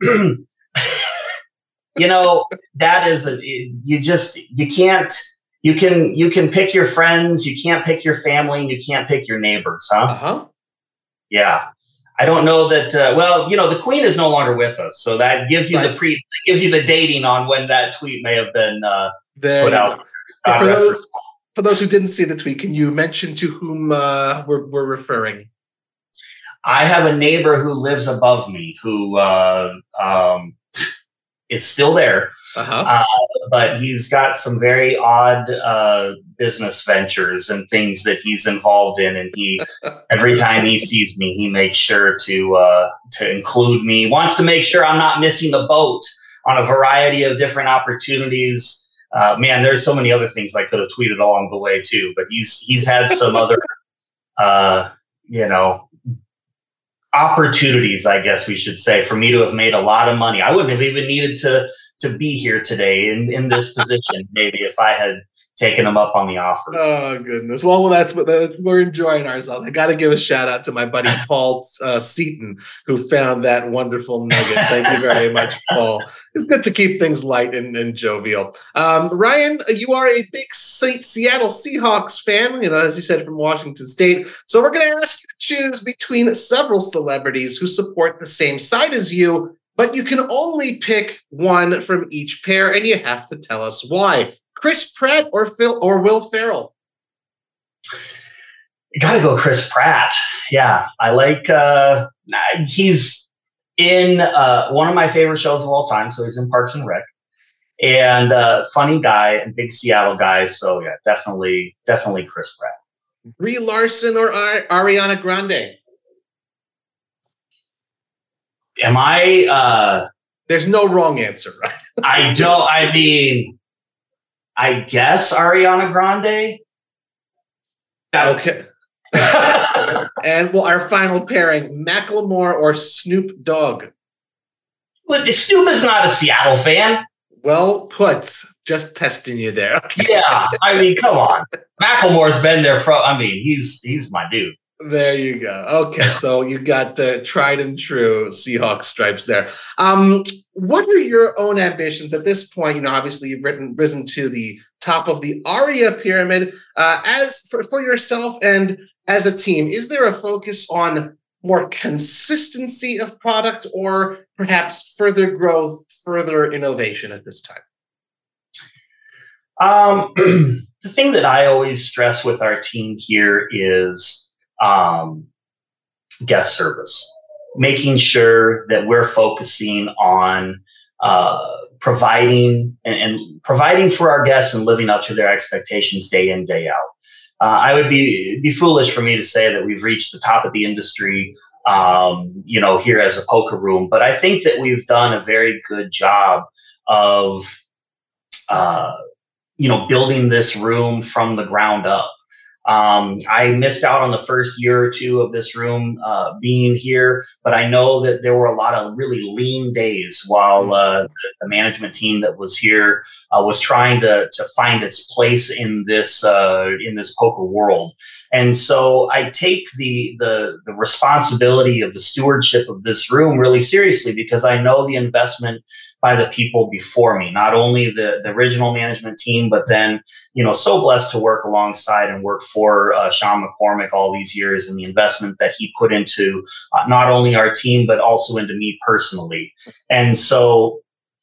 you know, that is a, you just you can't. You can you can pick your friends, you can't pick your family, and you can't pick your neighbors, huh? Uh-huh. Yeah, I don't know that. Uh, well, you know, the Queen is no longer with us, so that gives you right. the pre gives you the dating on when that tweet may have been uh, put out. For those, for those who didn't see the tweet, can you mention to whom uh, we're we're referring? I have a neighbor who lives above me who uh, um, is still there. Uh-huh. Uh, but he's got some very odd uh, business ventures and things that he's involved in. And he, every time he sees me, he makes sure to uh, to include me. Wants to make sure I'm not missing the boat on a variety of different opportunities. Uh, man, there's so many other things I could have tweeted along the way too. But he's he's had some other, uh, you know, opportunities, I guess we should say, for me to have made a lot of money. I wouldn't have even needed to. to be here today in, in this position, maybe if I had taken them up on the offers. Oh, goodness. Well, well that's what the, we're enjoying ourselves. I got to give a shout out to my buddy Paul uh, Seaton, who found that wonderful nugget. Thank you very much, Paul. It's good to keep things light and, and jovial. Um, Ryan, you are a big Seattle Seahawks fan, you know, as you said, from Washington State. So we're going to ask you to choose between several celebrities who support the same side as you, but you can only pick one from each pair, and you have to tell us why. Chris Pratt or Phil or Will Ferrell? You got to go Chris Pratt. Yeah, I like. Uh, he's in uh, one of my favorite shows of all time. So he's in Parks and Rec, and uh, funny guy and big Seattle guy. So yeah, definitely, definitely Chris Pratt. Brie Larson or Ar- Ariana Grande? Am I? Uh, There's no wrong answer, right? I don't. I mean, I guess Ariana Grande. That's, okay. And well, our final pairing: Macklemore or Snoop Dogg. Well, Snoop is not a Seattle fan. Well put. Just testing you there. Okay. Yeah, I mean, come on. Macklemore's been there from. I mean, he's he's my dude. There you go. Okay, so you got the uh, tried and true Seahawks stripes there. Um, what are your own ambitions at this point? You know, obviously you've written, risen to the top of the Aria pyramid. Uh, as for, for yourself and as a team, is there a focus on more consistency of product or perhaps further growth, further innovation at this time? Um, the thing that I always stress with our team here is Um, guest service. making sure that we're focusing on uh, providing and, and providing for our guests and living up to their expectations day in, day out. Uh, I would be be foolish for me to say that we've reached the top of the industry, um, you know, here as a poker room, but I think that we've done a very good job of, uh, you know, building this room from the ground up. Um, I missed out on the first year or two of this room uh, being here, but I know that there were a lot of really lean days while uh, the, the management team that was here uh, was trying to to find its place in this uh, in this poker world. And so I take the the the responsibility of the stewardship of this room really seriously, because I know the investment by the people before me, not only the, the original management team, but then, you know, so blessed to work alongside and work for uh, Sean McCormick all these years, and the investment that he put into uh, not only our team, but also into me personally. And so,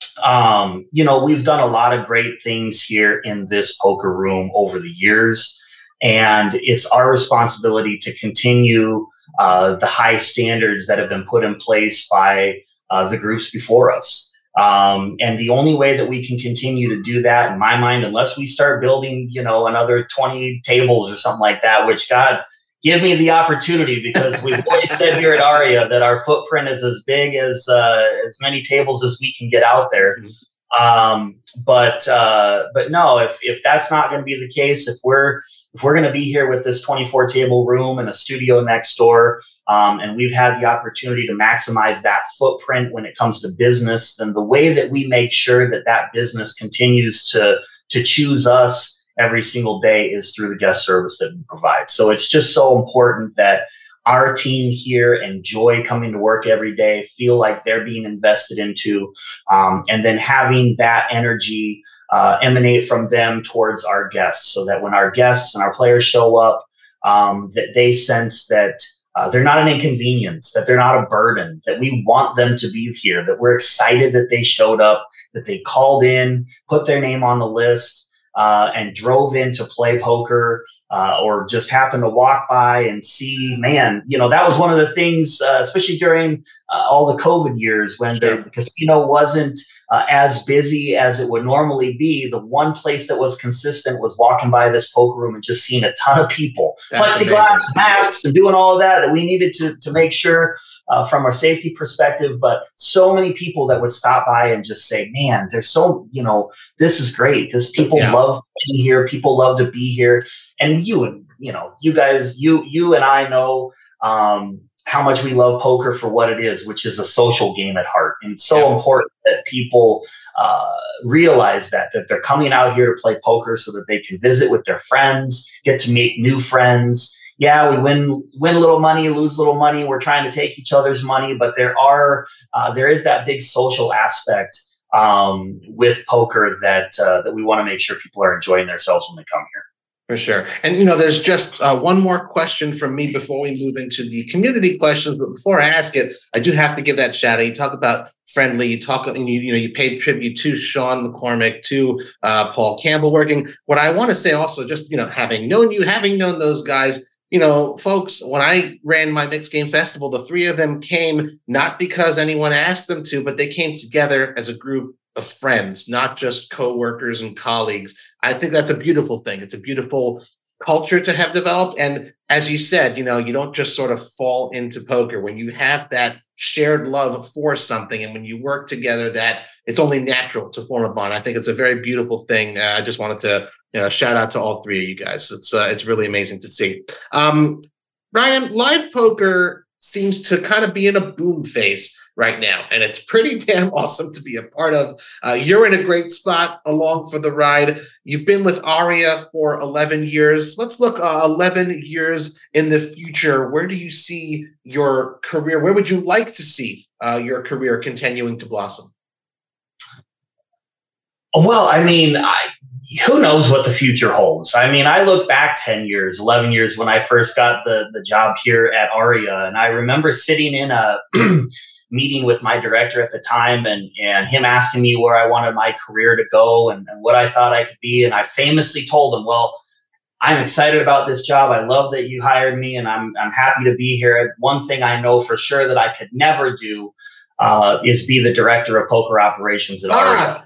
um, you know, we've done a lot of great things here in this poker room over the years, and it's our responsibility to continue uh, the high standards that have been put in place by uh, the groups before us. Um, and the only way that we can continue to do that, in my mind, unless we start building, you know, another twenty tables or something like that, which, God, give me the opportunity, because we've always said here at Aria that our footprint is as big as uh, as many tables as we can get out there. Mm-hmm. Um, but uh, but no, if if that's not going to be the case, if we're if we're going to be here with this twenty-four table room and a studio next door, Um, and we've had the opportunity to maximize that footprint when it comes to business, then the way that we make sure that that business continues to, to choose us every single day is through the guest service that we provide. So it's just so important that our team here enjoy coming to work every day, feel like they're being invested into, um, and then having that energy uh, emanate from them towards our guests, so that when our guests and our players show up, um, that they sense that Uh, they're not an inconvenience, that they're not a burden, that we want them to be here, that we're excited that they showed up, that they called in, put their name on the list, uh, and drove in to play poker, uh, or just happened to walk by and see, man, you know, that was one of the things, uh, especially during uh, all the COVID years when Sure. the, the casino wasn't uh, as busy as it would normally be. The one place that was consistent was walking by this poker room and just seeing a ton of people, That's plexiglass, amazing. masks, and doing all of that, that we needed to, to make sure uh, from a safety perspective. But so many people that would stop by and just say, man, there's so, you know, this is great. This people Yeah. love being here. People love to be here. And you and, you know, you guys, you, you and I know, um, how much we love poker for what it is, which is a social game at heart. And it's so Yeah. important that people uh, realize that, that they're coming out here to play poker so that they can visit with their friends, get to meet new friends. Yeah, we win win a little money, lose a little money. We're trying to take each other's money, but there are uh, there is that big social aspect um, with poker that uh, that we want to make sure people are enjoying themselves when they come here. For sure. And, you know, there's just uh, one more question from me before we move into the community questions. But before I ask it, I do have to give that shout out. You talk about friendly, you talk, and you, you know, you paid tribute to Sean McCormick, to uh, Paul Campbell working. What I want to say also, just, you know, having known you, having known those guys, you know, folks, when I ran my Mixed Game Festival, the three of them came not because anyone asked them to, but they came together as a group of friends, not just co-workers and colleagues. I think that's a beautiful thing. It's a beautiful culture to have developed. And as you said, you know, you don't just sort of fall into poker. When you have that shared love for something and when you work together, that it's only natural to form a bond. I think it's a very beautiful thing. Uh, I just wanted to, you know, shout out to all three of you guys. It's uh, it's really amazing to see. Um, Ryan, live poker seems to kind of be in a boom phase right now, and it's pretty damn awesome to be a part of. Uh, you're in a great spot along for the ride. You've been with Aria for eleven years. Let's look uh, eleven years in the future. Where do you see your career? Where would you like to see uh, your career continuing to blossom? Well, I mean, I, who knows what the future holds? I mean, I look back ten years, eleven years when I first got the, the job here at Aria, and I remember sitting in a meeting with my director at the time and, and him asking me where I wanted my career to go and, and what I thought I could be. And I famously told him, well, I'm excited about this job. I love that you hired me, and I'm I'm happy to be here. One thing I know for sure that I could never do uh, is be the director of poker operations at Aria.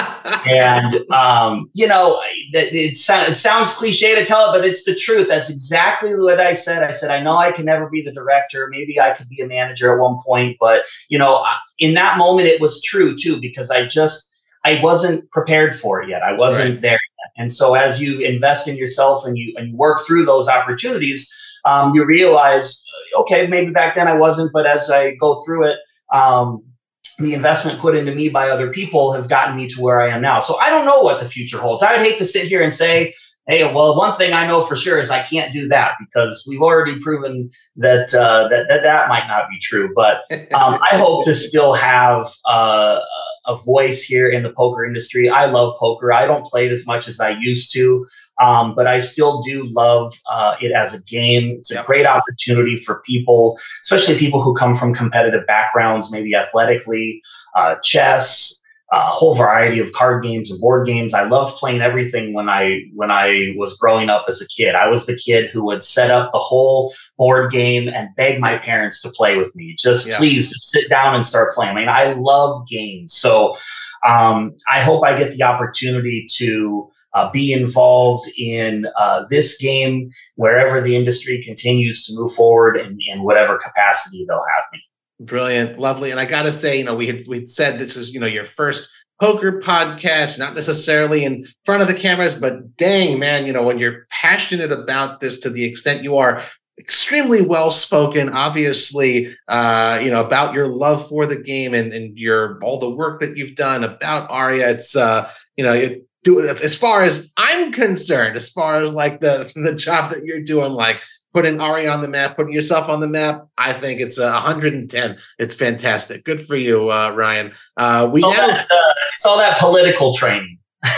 And um, you know, it, it, it sounds cliche to tell it, but it's the truth. That's exactly what I said. I said, I know I can never be the director. Maybe I could be a manager at one point, but you know, in that moment, it was true too, because I just I wasn't prepared for it yet. I wasn't right. there yet. And so, as you invest in yourself and you and you work through those opportunities, um, you realize, okay, maybe back then I wasn't, but as I go through it. Um, the investment put into me by other people have gotten me to where I am now. So I don't know what the future holds. I would hate to sit here and say, hey, well, one thing I know for sure is I can't do that, because we've already proven that uh, that, that that might not be true. But um, I hope to still have uh, a voice here in the poker industry. I love poker. I don't play it as much as I used to, um, but I still do love uh, it as a game. It's a yep. great opportunity for people, especially people who come from competitive backgrounds, maybe athletically, uh, chess, a whole variety of card games and board games. I loved playing everything when I when I was growing up as a kid. I was the kid who would set up the whole board game and beg my parents to play with me. Just yeah. please just sit down and start playing. I mean, I love games. So um, I hope I get the opportunity to uh, be involved in uh, this game wherever the industry continues to move forward in, in whatever capacity they'll have me. Brilliant. Lovely. And I got to say, you know, we had, we said this is, you know, your first poker podcast, not necessarily in front of the cameras, but dang, man, you know, when you're passionate about this to the extent you are, extremely well-spoken, obviously, uh, you know, about your love for the game and, and your, all the work that you've done about Aria. It's, uh, you know, you do it as far as I'm concerned, as far as like the, the job that you're doing, like, putting Aria on the map, putting yourself on the map. I think it's a one hundred ten. It's fantastic. Good for you, uh, Ryan. Uh, we it's, all now, that, uh, it's all that political training.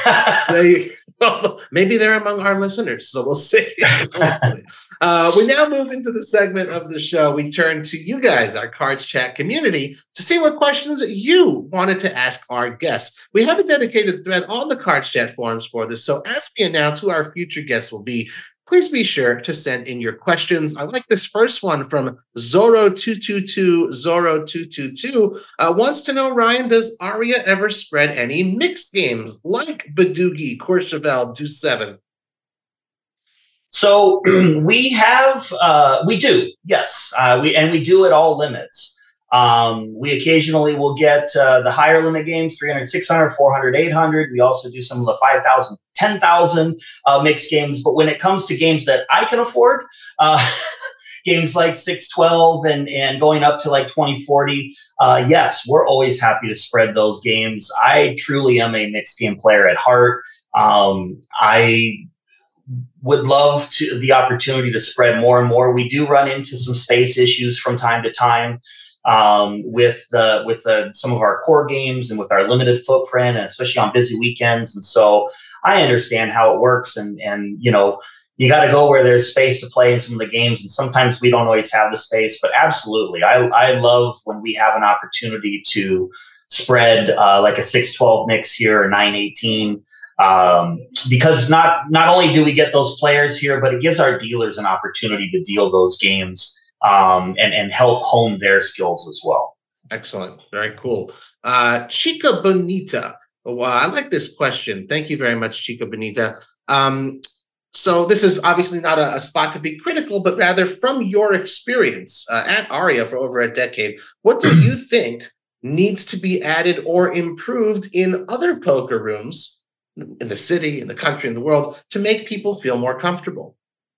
they, well, maybe they're among our listeners, so we'll see. We'll see. Uh, we now move into the segment of the show. We turn to you guys, our Cards Chat community, to see what questions you wanted to ask our guests. We have a dedicated thread on the Cards Chat forums for this, so as we announce who our future guests will be, please be sure to send in your questions. I like this first one from Zoro two two two. Zoro two two two uh, wants to know, Ryan, does Aria ever spread any mixed games like Badugi, Courchevel, Do seven? So we have, uh, we do, yes. Uh, we and we do at all limits. Um, we occasionally will get uh, the higher limit games, three hundred, six hundred, four hundred, eight hundred. We also do some of the five thousand, ten thousand uh, mixed games. But when it comes to games that I can afford, uh, games like six twelve and, and going up to like twenty forty, uh, yes, we're always happy to spread those games. I truly am a mixed game player at heart. Um, I would love to the opportunity to spread more and more. We do run into some space issues from time to time. Um, with the with the some of our core games and with our limited footprint, and especially on busy weekends. And so I understand how it works, and and you know, you got to go where there's space to play in some of the games, and sometimes we don't always have the space. But absolutely, I I love when we have an opportunity to spread uh, like a six twelve mix here or nine eighteen. Um, because not not only do we get those players here, but it gives our dealers an opportunity to deal those games. Um, and, and help hone their skills as well. Excellent. Very cool. Uh, Chica Bonita. Well, I like this question. Thank you very much, Chica Bonita. Um, so this is obviously not a, a spot to be critical, but rather from your experience uh, at Aria for over a decade, what do you think needs to be added or improved in other poker rooms in the city, in the country, in the world to make people feel more comfortable?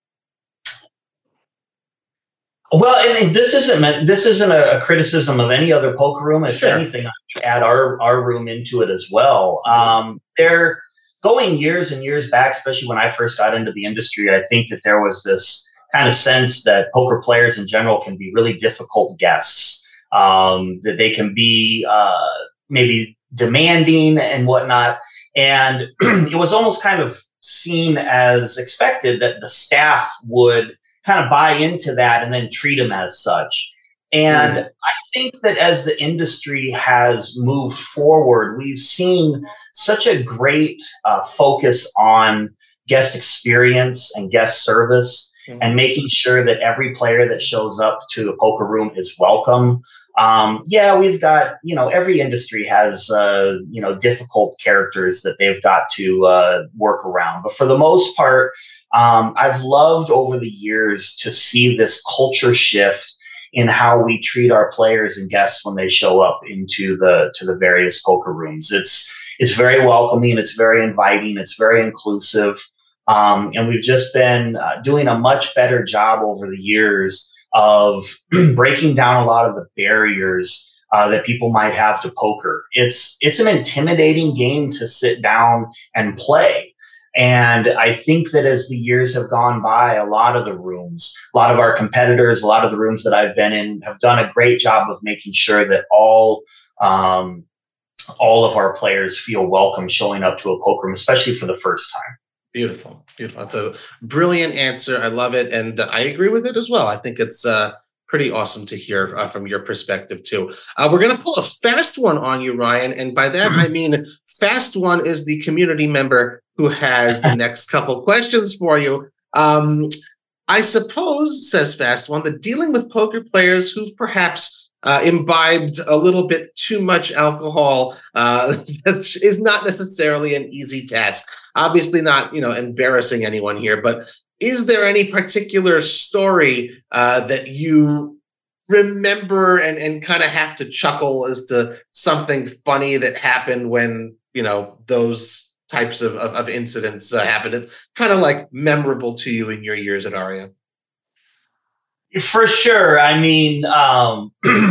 Well, and this isn't meant, this isn't a, a criticism of any other poker room. If sure. anything, I would add our our room into it as well. Um, they're going years and years back, especially when I first got into the industry. I think that there was this kind of sense that poker players in general can be really difficult guests. Um, that they can be uh, maybe demanding and whatnot, and it was almost kind of seen as expected that the staff would kind of buy into that and then treat them as such. And mm. I think that as the industry has moved forward, we've seen such a great uh, focus on, guest experience and guest service, mm-hmm. and making sure that every player that shows up to a poker room is welcome. Um, yeah, we've got, you know, every industry has, uh, you know, difficult characters that they've got to uh, work around. But for the most part, um, I've loved over the years to see this culture shift in how we treat our players and guests when they show up into the to the various poker rooms. It's it's very welcoming. It's very inviting. It's very inclusive. Um, and we've just been uh, doing a much better job over the years of breaking down a lot of the barriers uh, that people might have to poker. It's it's an intimidating game to sit down and play. And I think that as the years have gone by, a lot of the rooms, a lot of our competitors, a lot of the rooms that I've been in have done a great job of making sure that all um, all of our players feel welcome showing up to a poker room, especially for the first time. Beautiful, beautiful. That's a brilliant answer. I love it. And I agree with it as well. I think it's uh, pretty awesome to hear uh, from your perspective, too. Uh, we're going to pull a fast one on you, Ryan. And by that, I mean fast one is the community member who has the next couple questions for you. Um, I suppose, says Fast One, that dealing with poker players who've perhaps uh, imbibed a little bit too much alcohol uh, is not necessarily an easy task. Obviously not, you know, embarrassing anyone here, but is there any particular story uh, that you remember and, and kind of have to chuckle as to something funny that happened when, you know, those types of, of, of incidents uh, happen? It's kind of like memorable to you in your years at Aria. For sure. I mean, um,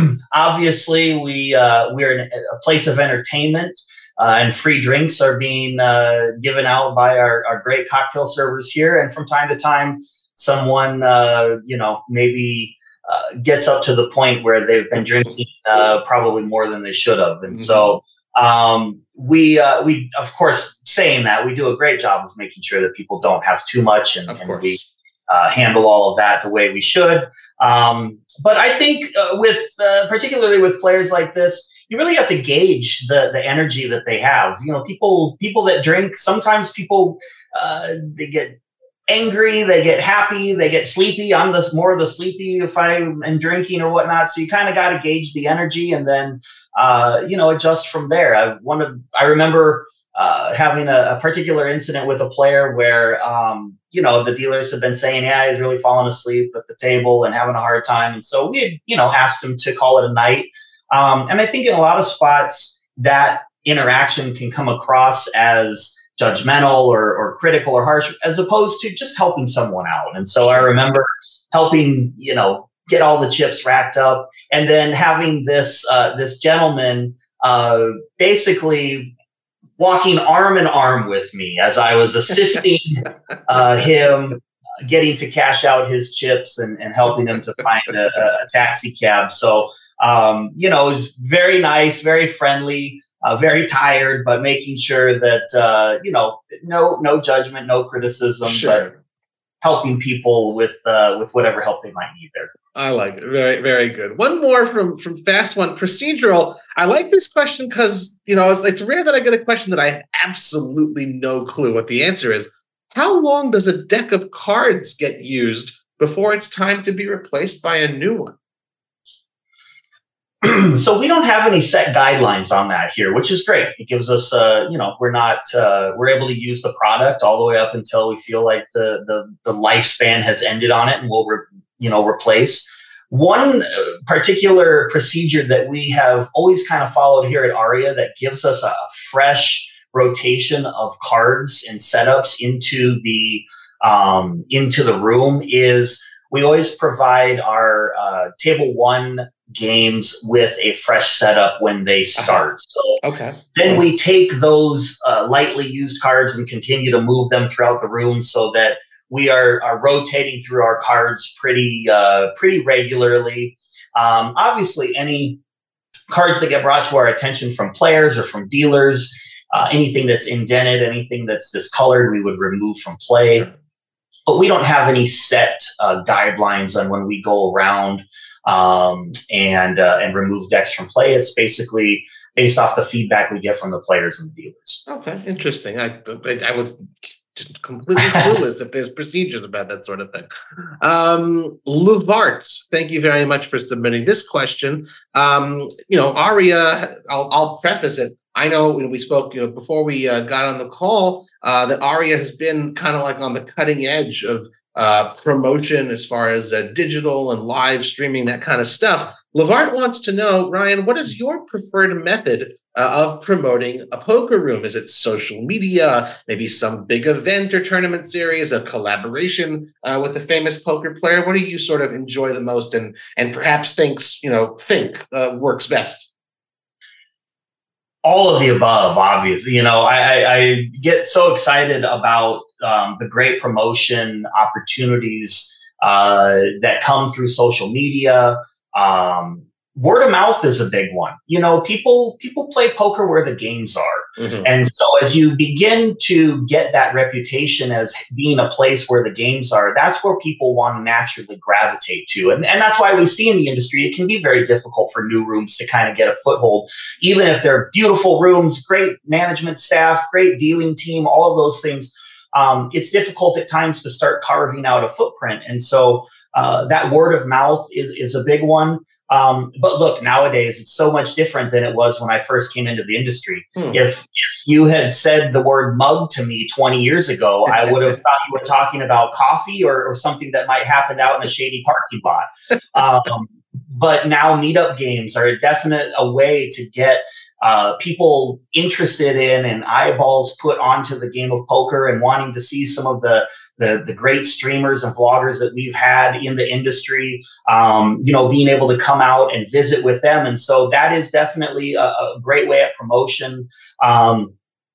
obviously we, uh, we're in a place of entertainment. Uh, and free drinks are being uh, given out by our, our great cocktail servers here. And from time to time, someone, uh, you know, maybe uh, gets up to the point where they've been drinking uh, probably more than they should have. And mm-hmm. so um, we, uh, we, of course, saying that, we do a great job of making sure that people don't have too much, and, and we uh, handle all of that the way we should. Um, but I think uh, with, uh, particularly with players like this, you really have to gauge the the energy that they have. You know, people people that drink, sometimes people uh, they get angry, they get happy, they get sleepy. I'm the more of the sleepy if I'm drinking or whatnot. So you kind of got to gauge the energy and then uh, you know, adjust from there. I one of I remember uh, having a, a particular incident with a player where um, you know, the dealers have been saying, yeah, he's really falling asleep at the table and having a hard time, and so we had, you know, asked him to call it a night. Um, and I think in a lot of spots that interaction can come across as judgmental or, or critical or harsh, as opposed to just helping someone out. And so I remember helping, you know, get all the chips racked up, and then having this uh, this gentleman uh, basically walking arm in arm with me as I was assisting uh, him getting to cash out his chips and, and helping him to find a, a taxi cab. So Um, you know, it was very nice, very friendly, uh, very tired, but making sure that, uh, you know, no, no judgment, no criticism, sure. but helping people with, uh, with whatever help they might need there. I like it. Very, very good. One more from, from Fast One, procedural. I like this question because, you know, it's, it's rare that I get a question that I have absolutely no clue what the answer is. How long does a deck of cards get used before it's time to be replaced by a new one? So we don't have any set guidelines on that here, which is great. It gives us, uh, you know, we're not, uh, we're able to use the product all the way up until we feel like the the, the lifespan has ended on it, and we'll, re- you know, replace. One particular procedure that we have always kind of followed here at Aria that gives us a fresh rotation of cards and setups into the um, into the room is we always provide our uh, table one games with a fresh setup when they start. So okay. then we take those uh, lightly used cards and continue to move them throughout the room so that we are, are rotating through our cards pretty uh, pretty regularly. Um, obviously, any cards that get brought to our attention from players or from dealers, uh, anything that's indented, anything that's discolored, we would remove from play. Sure. But we don't have any set uh, guidelines on when we go around um, and uh, and remove decks from play. It's basically based off the feedback we get from the players and the dealers. Okay, interesting. I I, I was Just completely clueless if there's procedures about that sort of thing. Um, Luvart, thank you very much for submitting this question. Um, you know, Aria, I'll, I'll preface it. I know when we spoke, you know, before we uh, got on the call, uh, that Aria has been kind of like on the cutting edge of uh, promotion as far as uh, digital and live streaming, that kind of stuff. Levart wants to know, Ryan, what is your preferred method uh, of promoting a poker room? Is it social media, maybe some big event or tournament series, a collaboration uh, with a famous poker player? What do you sort of enjoy the most, and and perhaps thinks you know think uh, works best? All of the above, obviously. You know, I, I, I get so excited about um, the great promotion opportunities uh, that come through social media. Um, word of mouth is a big one. You know, people people play poker where the games are. Mm-hmm. And so as you begin to get that reputation as being a place where the games are, that's where people want to naturally gravitate to. And, and that's why we see in the industry, it can be very difficult for new rooms to kind of get a foothold, even if they're beautiful rooms, great management staff, great dealing team, all of those things. Um, it's difficult at times to start carving out a footprint. And so uh, that word of mouth is, is a big one. Um, but look, nowadays it's so much different than it was when I first came into the industry. Hmm. If if you had said the word mug to me twenty years ago, I would have thought you were talking about coffee or, or something that might happen out in a shady parking lot. Um, but now meetup games are a definite a way to get uh, people interested in and eyeballs put onto the game of poker and wanting to see some of the The, the great streamers and vloggers that we've had in the industry, um, you know, being able to come out and visit with them. And so that is definitely a, a great way of promotion. Um,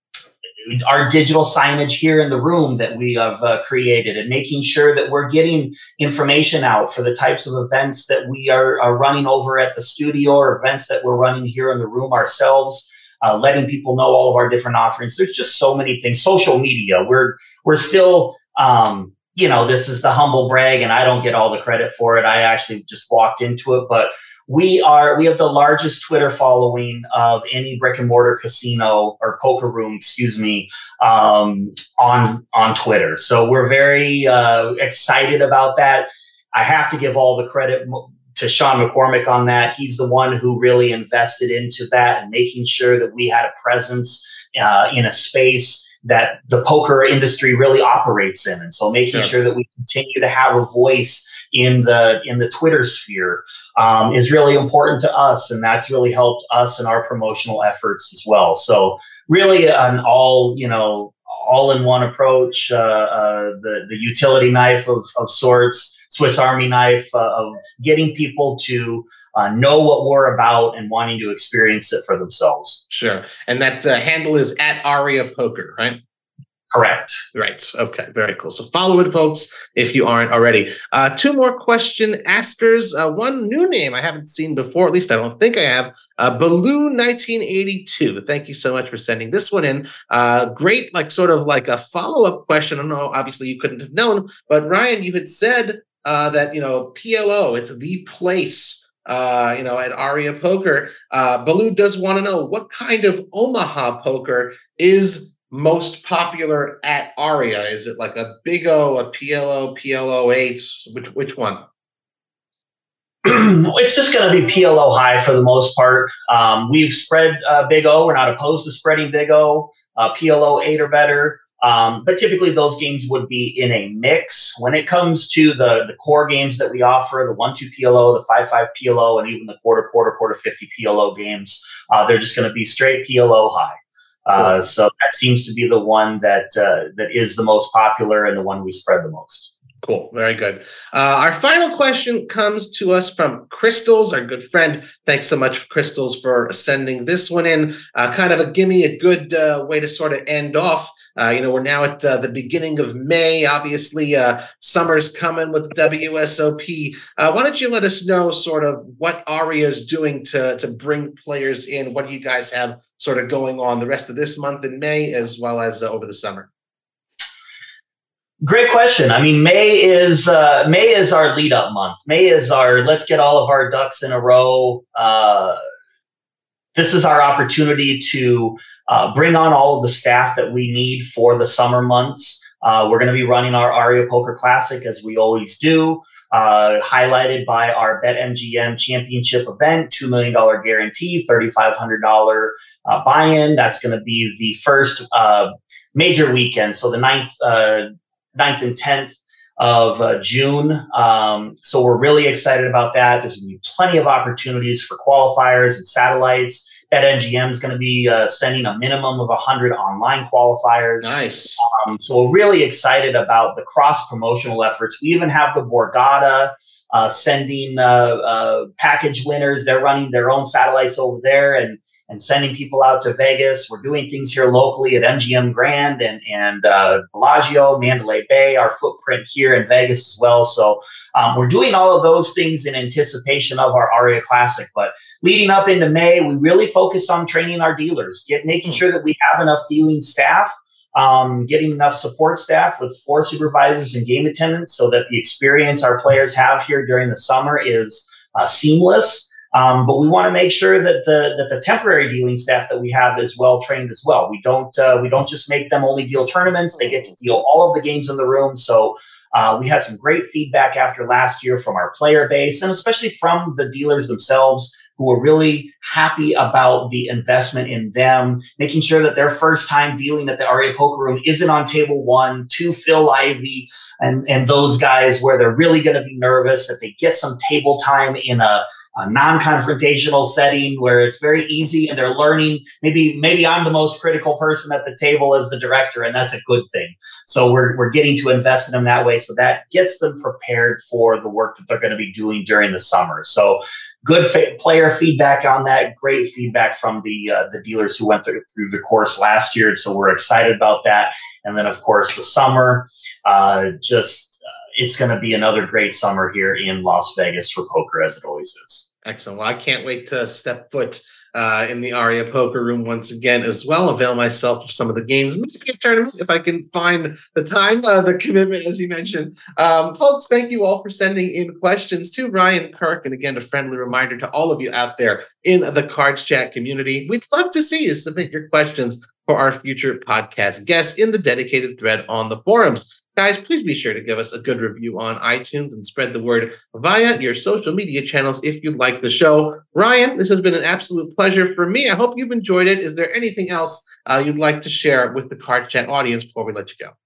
our digital signage here in the room that we have uh, created, and making sure that we're getting information out for the types of events that we are, are running over at the studio, or events that we're running here in the room ourselves. Uh, letting people know all of our different offerings. There's just so many things. Social media, we're we're still, um, you know, this is the humble brag, and I don't get all the credit for it. I actually just walked into it, but we are we have the largest Twitter following of any brick and mortar casino or poker room, excuse me, um, on on Twitter. So we're very uh, excited about that. I have to give all the credit to Sean McCormick on that. He's the one who really invested into that and making sure that we had a presence uh, in a space that the poker industry really operates in. And so making yeah. sure that we continue to have a voice in the in the Twitter sphere um, is really important to us. And that's really helped us in our promotional efforts as well. So really an all, you know, all-in-one approach, uh, uh, the, the utility knife of, of sorts, Swiss Army knife uh, of getting people to uh, know what we're about and wanting to experience it for themselves. Sure. And that uh, handle is at Aria Poker, right? Correct. Right. Okay. Very cool. So follow it, folks, if you aren't already. Uh, two more question askers. Uh, one new name I haven't seen before, at least I don't think I have. Uh, Baloo nineteen eighty-two. Thank you so much for sending this one in. Uh, great, like sort of like a follow-up question. I don't know, obviously you couldn't have known, but Ryan, you had said uh, that, you know, P L O, it's the place, uh, you know, at Aria Poker. Uh, Baloo does want to know, what kind of Omaha poker is most popular at Aria? Is it like a Big O, a P L O, P L O eight? Which which one? It's just going to be P L O high for the most part. Um, we've spread uh, Big O. We're not opposed to spreading Big O. Uh, P L O eight or better. Um, but typically those games would be in a mix. When it comes to the, the core games that we offer, the one two P L O, the five five P L O, and even the quarter quarter quarter fifty P L O games, uh, they're just going to be straight P L O high. Uh, cool. So that seems to be the one that uh, that is the most popular and the one we spread the most. Cool. Very good. Uh, our final question comes to us from Crystals, our good friend. Thanks so much, Crystals, for sending this one in. Uh, kind of a gimme, a good uh, way to sort of end off. Uh, you know, we're now at uh, the beginning of May. Obviously, uh, summer's coming with W S O P. Uh, why don't you let us know sort of what Aria is doing to, to bring players in? What do you guys have sort of going on the rest of this month in May, as well as uh, over the summer? Great question. I mean, May is uh, May is our lead up month. May is our let's get all of our ducks in a row. Uh, this is our opportunity to uh, bring on all of the staff that we need for the summer months. Uh, we're going to be running our Aria Poker Classic as we always do, uh, highlighted by our BetMGM Championship event, two million dollars guarantee, three thousand five hundred dollars uh, buy-in. That's going to be the first uh, major weekend, so the ninth, uh, ninth and tenth of uh, June. Um, so we're really excited about that. There's going to be plenty of opportunities for qualifiers and satellites. BetMGM is going to be uh, sending a minimum of one hundred online qualifiers. Nice. Um, so we're really excited about the cross-promotional efforts. We even have the Borgata uh, sending uh, uh, package winners. They're running their own satellites over there and and sending people out to Vegas. We're doing things here locally at M G M Grand and, and uh, Bellagio, Mandalay Bay, our footprint here in Vegas as well. So um, we're doing all of those things in anticipation of our Aria Classic. But leading up into May, we really focus on training our dealers, get, making sure that we have enough dealing staff, um, getting enough support staff with floor supervisors and game attendants so that the experience our players have here during the summer is uh, seamless. Um, but we want to make sure that the that the temporary dealing staff that we have is well trained as well. We don't uh, we don't just make them only deal tournaments; they get to deal all of the games in the room. So uh, we had some great feedback after last year from our player base, and especially from the dealers themselves, who were really happy about the investment in them, making sure that their first time dealing at the Aria Poker Room isn't on table one to Phil Ivey and and those guys where they're really going to be nervous, that they get some table time in a a non-confrontational setting where it's very easy and they're learning. Maybe maybe I'm the most critical person at the table as the director, and that's a good thing. So we're we're getting to invest in them that way. So that gets them prepared for the work that they're going to be doing during the summer. So good fa- player feedback on that. Great feedback from the uh, the dealers who went through, through the course last year. So we're excited about that. And then, of course, the summer, uh, just it's going to be another great summer here in Las Vegas for poker, as it always is. Excellent. Well, I can't wait to step foot uh, in the Aria Poker Room once again as well, avail myself of some of the games, maybe a tournament if I can find the time, uh, the commitment, as you mentioned. Um, folks, thank you all for sending in questions to Ryan Kirk. And again, a friendly reminder to all of you out there in the Cards Chat community. We'd love to see you submit your questions for our future podcast guests in the dedicated thread on the forums. Guys, please be sure to give us a good review on iTunes and spread the word via your social media channels if you like the show. Ryan, this has been an absolute pleasure for me. I hope you've enjoyed it. Is there anything else uh, you'd like to share with the Card Chat audience before we let you go?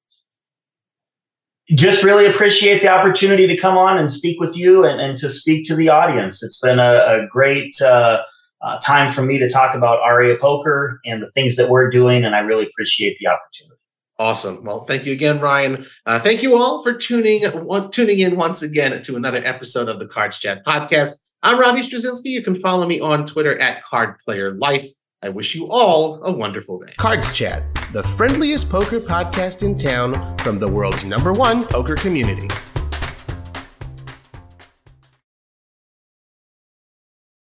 Just really appreciate the opportunity to come on and speak with you and, and to speak to the audience. It's been a, a great uh, uh, time for me to talk about Aria Poker and the things that we're doing, and I really appreciate the opportunity. Awesome. Well, thank you again, Ryan. Uh, thank you all for tuning one, tuning in once again to another episode of the Cards Chat podcast. I'm Robbie Straczynski. You can follow me on Twitter at CardPlayerLife. I wish you all a wonderful day. Cards Chat, the friendliest poker podcast in town from the world's number one poker community.